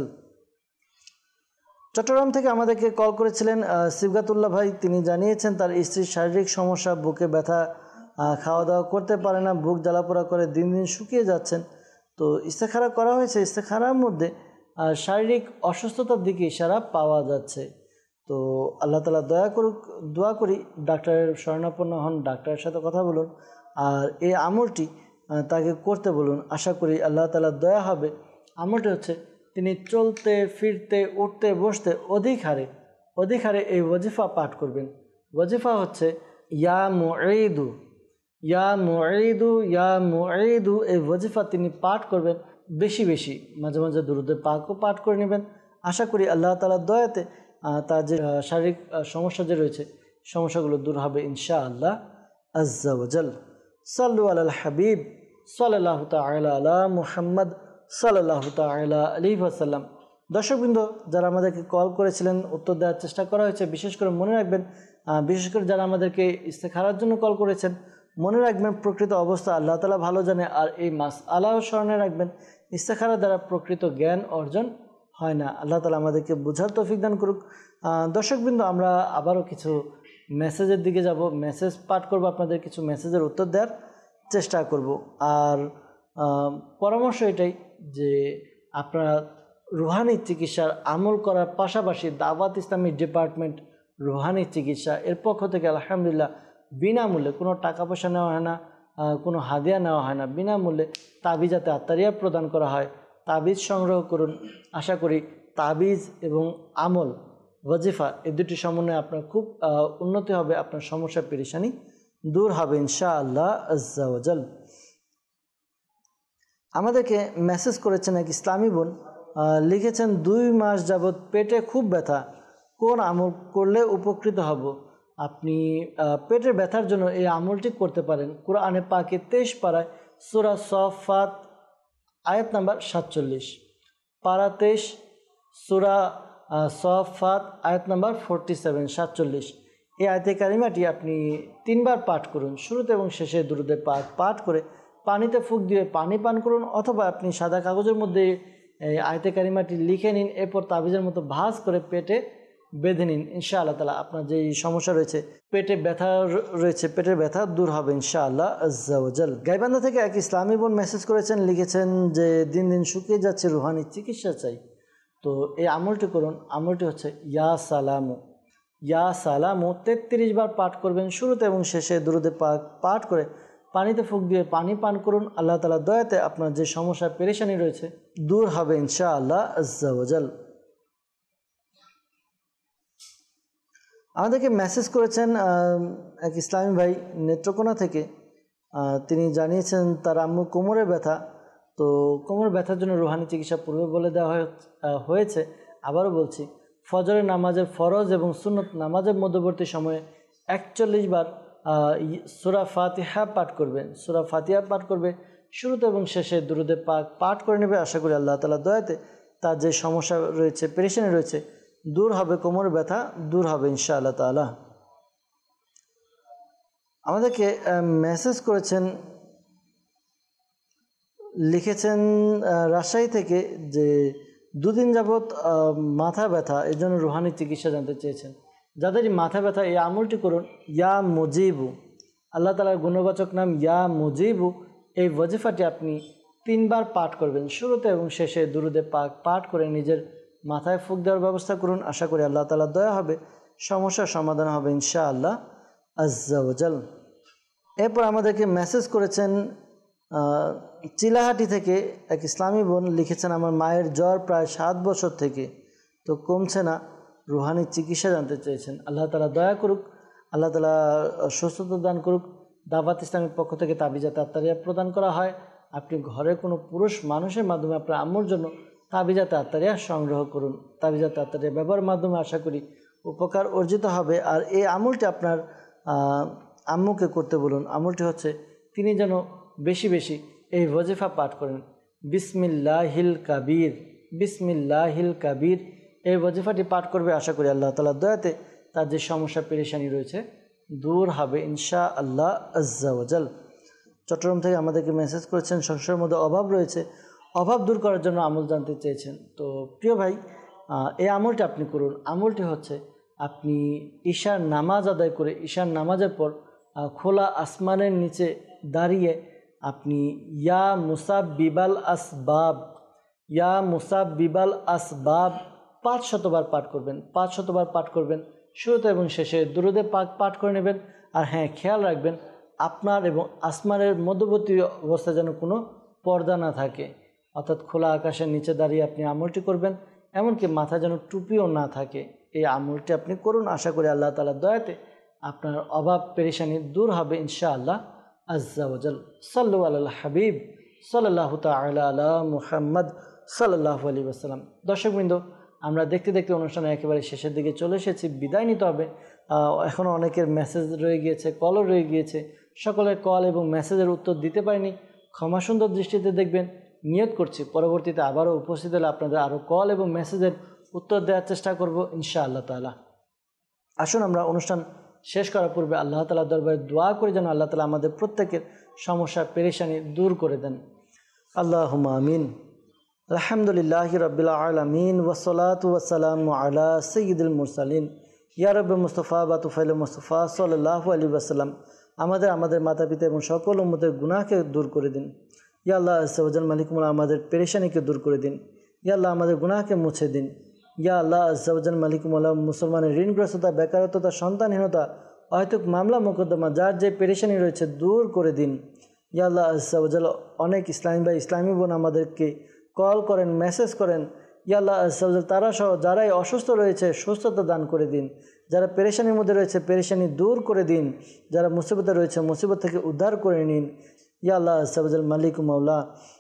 চট্টগ্রাম থেকে আমাদেরকে কল করেছিলেন সিবগাতুল্লাহ ভাই। তিনি জানিয়েছেন তার স্ত্রীর শারীরিক সমস্যা, বুকে ব্যথা, খাওয়া দাওয়া করতে পারে না, বুক জ্বালাপোড়া করে দিন দিন শুকিয়ে যাচ্ছেন। তো ইস্তেখারা করা হয়েছে, ইস্তেখারার মধ্যে শারীরিক অসুস্থতার দিকে ইশারা পাওয়া যাচ্ছে। তো আল্লাহ তাআলা দয়া করুক, দোয়া করি ডাক্তারের শরণাপন্ন হন, ডাক্তারের সাথে কথা বলুন আর এই আমলটি তাকে করতে বলুন। আশা করি আল্লাহ তাআলার দয়া হবে। আমলটি হচ্ছে তিনি চলতে ফিরতে উঠতে বসতে অধিক হারে অধিক হারে এই ওয়াজিফা পাঠ করবেন। ওয়াজিফা হচ্ছে ইয়া মুঈদু ইয়া মুঈদু ইয়া মুঈদু। এই ওয়াজিফা তিনি পাঠ করবেন বেশি বেশি, মাঝে মাঝে দুরুদে পাকও পাঠ করে নেবেন। আশা করি আল্লাহ তাআলার দয়াতে তার যে শারীরিক সমস্যা যে রয়েছে সমস্যাগুলো দূর হবে ইনশাআল্লাহ আজ্জা ওয়াজাল। সাল্লু আলাল হাবিব সাল্লাল্লাহু তাআলা আলা মুহাম্মদ সাল্লাল্লাহু তাআলা আলাইহি ওয়াসাল্লাম। দর্শকবৃন্দ, যারা আমাদেরকে কল করেছিলেন উত্তর দেওয়ার চেষ্টা করা হয়েছে। বিশেষ করে মনে রাখবেন, বিশেষ করে যারা আমাদেরকে ইস্তেখারার জন্য কল করেছেন, মনে রাখবেন প্রকৃত অবস্থা আল্লাহ তাআলা ভালো জানে। আর এই মাস আল্লাহর স্মরণে রাখবেন, ইস্তেখারা দ্বারা প্রকৃত জ্ঞান অর্জন হয় না। আল্লাহ তাআলা আমাদেরকে বোঝার তৌফিক দান করুক। দর্শকবৃন্দ, আমরা আবারও কিছু মেসেজের দিকে যাব, মেসেজ পাঠ করব, আপনাদের কিছু মেসেজের উত্তর দেওয়ার চেষ্টা করব। আর পরামর্শ এটাই যে আপনারা রুহানি চিকিৎসার আমল করার পাশাপাশি দাওয়াত ইসলামী ডিপার্টমেন্ট রুহানি চিকিৎসা এর পক্ষ থেকে আলহামদুলিল্লাহ বিনামূল্যে, কোনো টাকা পয়সা নেওয়া হয় না, কোনো হাদিয়া নেওয়া হয় না, বিনামূল্যে তাবিজাতে আত্মারিয়া প্রদান করা হয়। তাবিজ সংগ্রহ করুন। আশা করি তাবিজ এবং আমল ওয়াজিফা এই দুটি সমন্বয়ে আপনার খুব উন্নতি হবে, আপনার সমস্যা পেরেশানি দূর হবে ইনশাআল্লাহ আজ্জা ওয়াজাল। আমাদেরকে মেসেজ করেছেন এক ইসলামী বোন, লিখেছেন দুই মাস যাবৎ পেটে খুব ব্যথা, কোন আমল করলে উপকৃত হব? আপনি পেটের ব্যথার জন্য এই আমলটি করতে পারেন। কোরআনে পাকে তেইশ পারায় সূরা সফাত আয়াত নাম্বার সাতচল্লিশ, পারা তেইশ সূরা সফাত আয়াত নাম্বার ফোরটি সেভেন সাতচল্লিশ। এই আয়াতে কারিমাটি আপনি তিনবার পাঠ করুন। শুরুতে এবং শেষে দুরুদে পাক পাঠ করে পানিতে ফুঁক দিয়ে পানি পান করুন, অথবা আপনি সাদা কাগজের মধ্যে এই আয়াতে কারিমাটি লিখে নিন, এরপর তাবিজের মতো ভাঁজ করে পেটে বেঁধে নিন। ইনশাআল্লাহ তাআলা আপনার যে সমস্যা রয়েছে, পেটে ব্যথা রয়েছে, পেটের ব্যথা দূর হবে ইনশাআল্লাহ আজ্জা ওয়াজাল। গাইবান্ধা থেকে এক ইসলামী বোন মেসেজ করেছেন, লিখেছেন যে দিন দিন শুকিয়ে যাচ্ছে, রুহানি চিকিৎসা চাই। তো এই আমলটি করুন। আমলটি হচ্ছে ইয়া সালামু ইয়া সালামু তেত্রিশ বার পাঠ করবেন। শুরুতে এবং শেষে দুরুদে পাক পাঠ করে পানিতে ফুঁক দিয়ে পানি পান করুন। আল্লাহ তাআলার দয়াতে আপনার যে সমস্যা পেরেশানি রয়েছে দূর হবে ইনশাআল্লাহ আজ্জা ওয়াজাল। আমাদেরকে মেসেজ করেছেন এক ইসলামী ভাই নেত্রকোনা থেকে। তিনি জানিয়েছেন তার আম্মু কোমরে ব্যথা। তো কোমর ব্যথার জন্য রুহানি চিকিৎসা পূর্বে বলে দেওয়া হয়েছে। আবারও বলছি, ফজরের নামাজের ফরজ এবং সুন্নত নামাজের মধ্যবর্তী সময়ে একচল্লিশ বার সূরা ফাতিহা পাঠ করবেন। সূরা ফাতিহা পাঠ করবে, শুরুতে এবং শেষে দুরুদে পাক পাঠ করে নেবে। আশা করি আল্লাহ তাআলার দয়াতে তার যে সমস্যা রয়েছে, পেরেশানি রয়েছে দূর হবে, কোমর ব্যথা দূর হবে ইনশাআল্লাহ তাআলা। আমাদেরকে মেসেজ করেছেন, লিখেছেন রাজশাহী থেকে যে দুদিন যাবৎ মাথা ব্যথা, এই জন্য রুহানি চিকিৎসা জানতে চেয়েছেন। যাদেরই মাথা ব্যথা এই আমলটি করুন, ইয়া মুজিবু, আল্লাহ তাআলার গুণবাচক নাম ইয়া মুজিবু। এই ওয়াজিফাটি আপনি তিনবার পাঠ করবেন, শুরুতে এবং শেষে দুরুদে পাক পাঠ করে নিজের মাথায় ফুঁক দেওয়ার ব্যবস্থা করুন। আশা করি আল্লাহ তাআলার দয়া হবে, সমস্যার সমাধান হবে ইনশাআল্লাহ আজ্জা ওয়াজাল। এরপর আমাদেরকে মেসেজ করেছেন চিলাহাটি থেকে এক ইসলামী বোন, লিখেছেন আমার মায়ের জ্বর প্রায় সাত বছর থেকে, তো কমছে না, রুহানি চিকিৎসা জানতে চেয়েছেন। আল্লাহ তাআলা দয়া করুক, আল্লাহ তাআলা সুস্থতা দান করুক। দাওয়াত ইসলামের পক্ষ থেকে তাবিজাত আত্তারিয়া প্রদান করা হয়। আপনি ঘরে কোনো পুরুষ মানুষের মাধ্যমে আপনার আম্মুর জন্য তাবিজাত আত্তারিয়া সংগ্রহ করুন। তাবিজাত আত্তারিয়া ব্যবহারের মাধ্যমে আশা করি উপকার অর্জিত হবে। আর এই আমলটি আপনার আম্মুকে করতে বলুন। আমলটি হচ্ছে তিনি যেন বেশি বেশি এই ওয়াজিফা পাঠ করেন, বিসমিল্লাহিল কাবীর, বিসমিল্লাহিল কাবীর। এই ওয়াজিফাটি পাঠ করবে, আশা করি আল্লাহ তাআলার দয়াতে তার যে সমস্যা পেরেশানি রয়েছে দূর হবে ইনশাআল্লাহ আজ্জা ওয়াজাল। চট্টগ্রাম থেকে আমাদেরকে মেসেজ করেছেন সংসারের মধ্যে অভাব রয়েছে, অভাব দূর করার জন্য আমল জানতে চেয়েছেন। তো প্রিয় ভাই, এই আমলটি আপনি করুন। আমলটি হচ্ছে আপনি ঈশার নামাজ আদায় করে ঈশার নামাজের পর খোলা আসমানের নিচে দাঁড়িয়ে আপনি ইয়া মুসাব্বিবাল আসবাব, ইয়া মুসাব্বিবাল আসবাব পাঁচ শতবার পাঠ করবেন, পাঁচ শতবার পাঠ করবেন। শুরুতে এবং শেষে দুরুদে পাক পাঠ করে নেবেন। আর হ্যাঁ, খেয়াল রাখবেন আপনার এবং আসমানের মধ্যবর্তী অবস্থায় যেন কোনো পর্দা না থাকে, অর্থাৎ খোলা আকাশের নিচে দাঁড়িয়ে আপনি আমলটি করবেন, এমনকি মাথায় যেন টুপিও না থাকে। এই আমলটি আপনি করুন, আশা করি আল্লাহ তাআলার দয়াতে আপনার অভাব পেরেশানি দূর হবে ইনশাআল্লাহ আজ্জা ওয়াজাল। সাল্লু আলাল হাবিব সাল্লাল্লাহু তাআলা আলা মুহাম্মদ সাল্লাল্লাহু আলাইহি ওয়াসাল্লাম। দর্শকবৃন্দ, আমরা দেখতে দেখতে অনুষ্ঠানের একেবারে শেষের দিকে চলে এসেছি, বিদায় নিতে হবে। এখনও অনেকের মেসেজ রয়ে গিয়েছে, কলও রয়ে গিয়েছে, সকলের কল এবং মেসেজের উত্তর দিতে পারিনি, ক্ষমা সুন্দর দৃষ্টিতে দেখবেন। নিয়ত করছি পরবর্তীতে আবারও উপস্থিত হলে আপনাদের আরও কল এবং মেসেজের উত্তর দেওয়ার চেষ্টা করব ইনশাআল্লাহ তাআলা। আসুন আমরা অনুষ্ঠান শেষ করার পূর্বে আল্লাহ তাআলার দরবারে দোয়া করে যেন আল্লাহ তাআলা আমাদের প্রত্যেকের সমস্যা পেরেশানি দূর করে দেন। আল্লাহুম্মা আমিন। আলহামদুলিল্লাহি রাব্বিল আলামিন ওয়াসসালাতু ওয়াসসালামু আলা সাইয়্যিদিল মুরসালিন ইয়া রাব্বি মুস্তাফা বা তুফাইল মুস্তাফা সাল্লাল্লাহু আলাইহি ওয়াসাল্লাম। আমাদের আমাদের মাতা পিতা এবং সকল উম্মতের গুনাহকে দূর করে দিন। ইয়া আল্লাহ আজ্জা ওয়া জাল মালিক মুলা, আমাদের পেরেশানিকে দূর করে দিন। ইয়া আল্লাহ আমাদের গুনাহকে মুছে দিন। ইয়া আল্লাহ আজ্জা ওয়া জাল মালিক মুলা, মুসলমানের ঋণগ্রস্ততা, বেকারত্বতা, সন্তানহীনতা, অহেতুক মামলা মোকদ্দমা, যার যে পেরেশানি রয়েছে দূর করে দিন। ইয়া আল্লাহ আজ্জা ওয়া জাল, অনেক ইসলামী ভাই ইসলামী বোন আমাদেরকে কল করেন, মেসেজ করেন। ইয়া আল্লাহ আজ্জা ওয়া জাল, তারা সহ যারাই অসুস্থ রয়েছে সুস্থতা দান করে দিন। যারা পেরেশানির মধ্যে রয়েছে পেরেশানি দূর করে দিন। যারা মুসিবতে রয়েছে মুসিবত থেকে উদ্ধার করে নিন। ইয়া আল্লাহ আজ্জা ওয়া জাল মালিক মাওলা,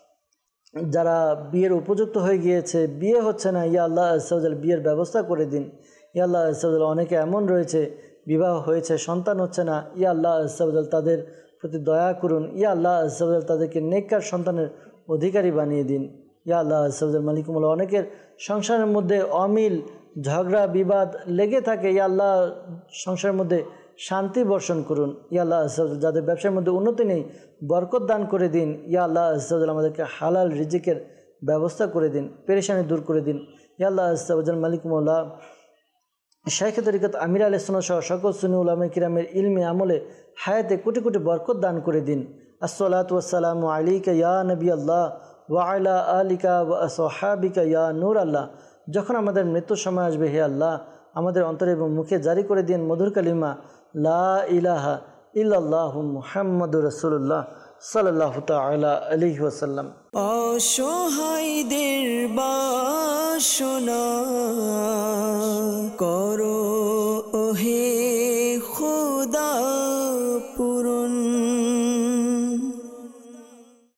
যারা বিয়ের উপযুক্ত হয়ে গিয়েছে, বিয়ে হচ্ছে না, ইয়া আল্লাহ আজ্জা ওয়া জাল বিয়ের ব্যবস্থা করে দিন। ইয়া আল্লাহ আজ্জা ওয়া জাল, অনেকে এমন রয়েছে বিবাহ হয়েছে সন্তান হচ্ছে না, ইয়া আল্লাহ আজ্জা ওয়া জাল তাদের প্রতি দয়া করুন। ইয়া আল্লাহ আজ্জা ওয়া জাল তাদেরকে নেককার সন্তানের অধিকারী বানিয়ে দিন। ইয়া আল্লাহ আজ্জা ওয়া জাল মালিক মাওলা, অনেকের সংসারের মধ্যে অমিল ঝগড়া বিবাদ লেগে থাকে, ইয়া আল্লাহ সংসারের মধ্যে শান্তি বর্ষণ করুন। ইয়া আল্লাহ আজ্জা ওয়া জাল, যাদের ব্যবসার মধ্যে উন্নতি নেই বরকত দান করে দিন। ইয়া আল্লাহ আজ্জা ওয়া জাল, আমাদেরকে হালাল রিজিকের ব্যবস্থা করে দিন, পেরেশানি দূর করে দিন। ইয়া আল্লাহ আজ্জা ওয়া জাল মালিক মাওলা, শাইখে তরিকত আমির আলাইহিস সালাম সহ সকল সুন্নি উলামায়ে কিরামের ইলমে আমলে হায়াতে কোটি কোটি বরকত দান করে দিন। আসসালাতু ওয়াসসালামু আলাইকা ইয়া নবী আল্লাহ ওয়া আলা আলিকা ওয়া আসহাবিকা ইয়া নূর আল্লাহ। যখন আমাদের মৃত্যুর সময় আসবে, হে আল্লাহ আমাদের অন্তরে এবং মুখে জারি করে দিন মধুর কালিমা লা ইলাহা ইল্লাল্লাহু মুহাম্মাদুর রাসূলুল্লাহ সাল্লাল্লাহু তাআলা আলাইহি ওয়াসাল্লাম। অসহায়দের বাসনা করো ওহে খোদা পূরণ।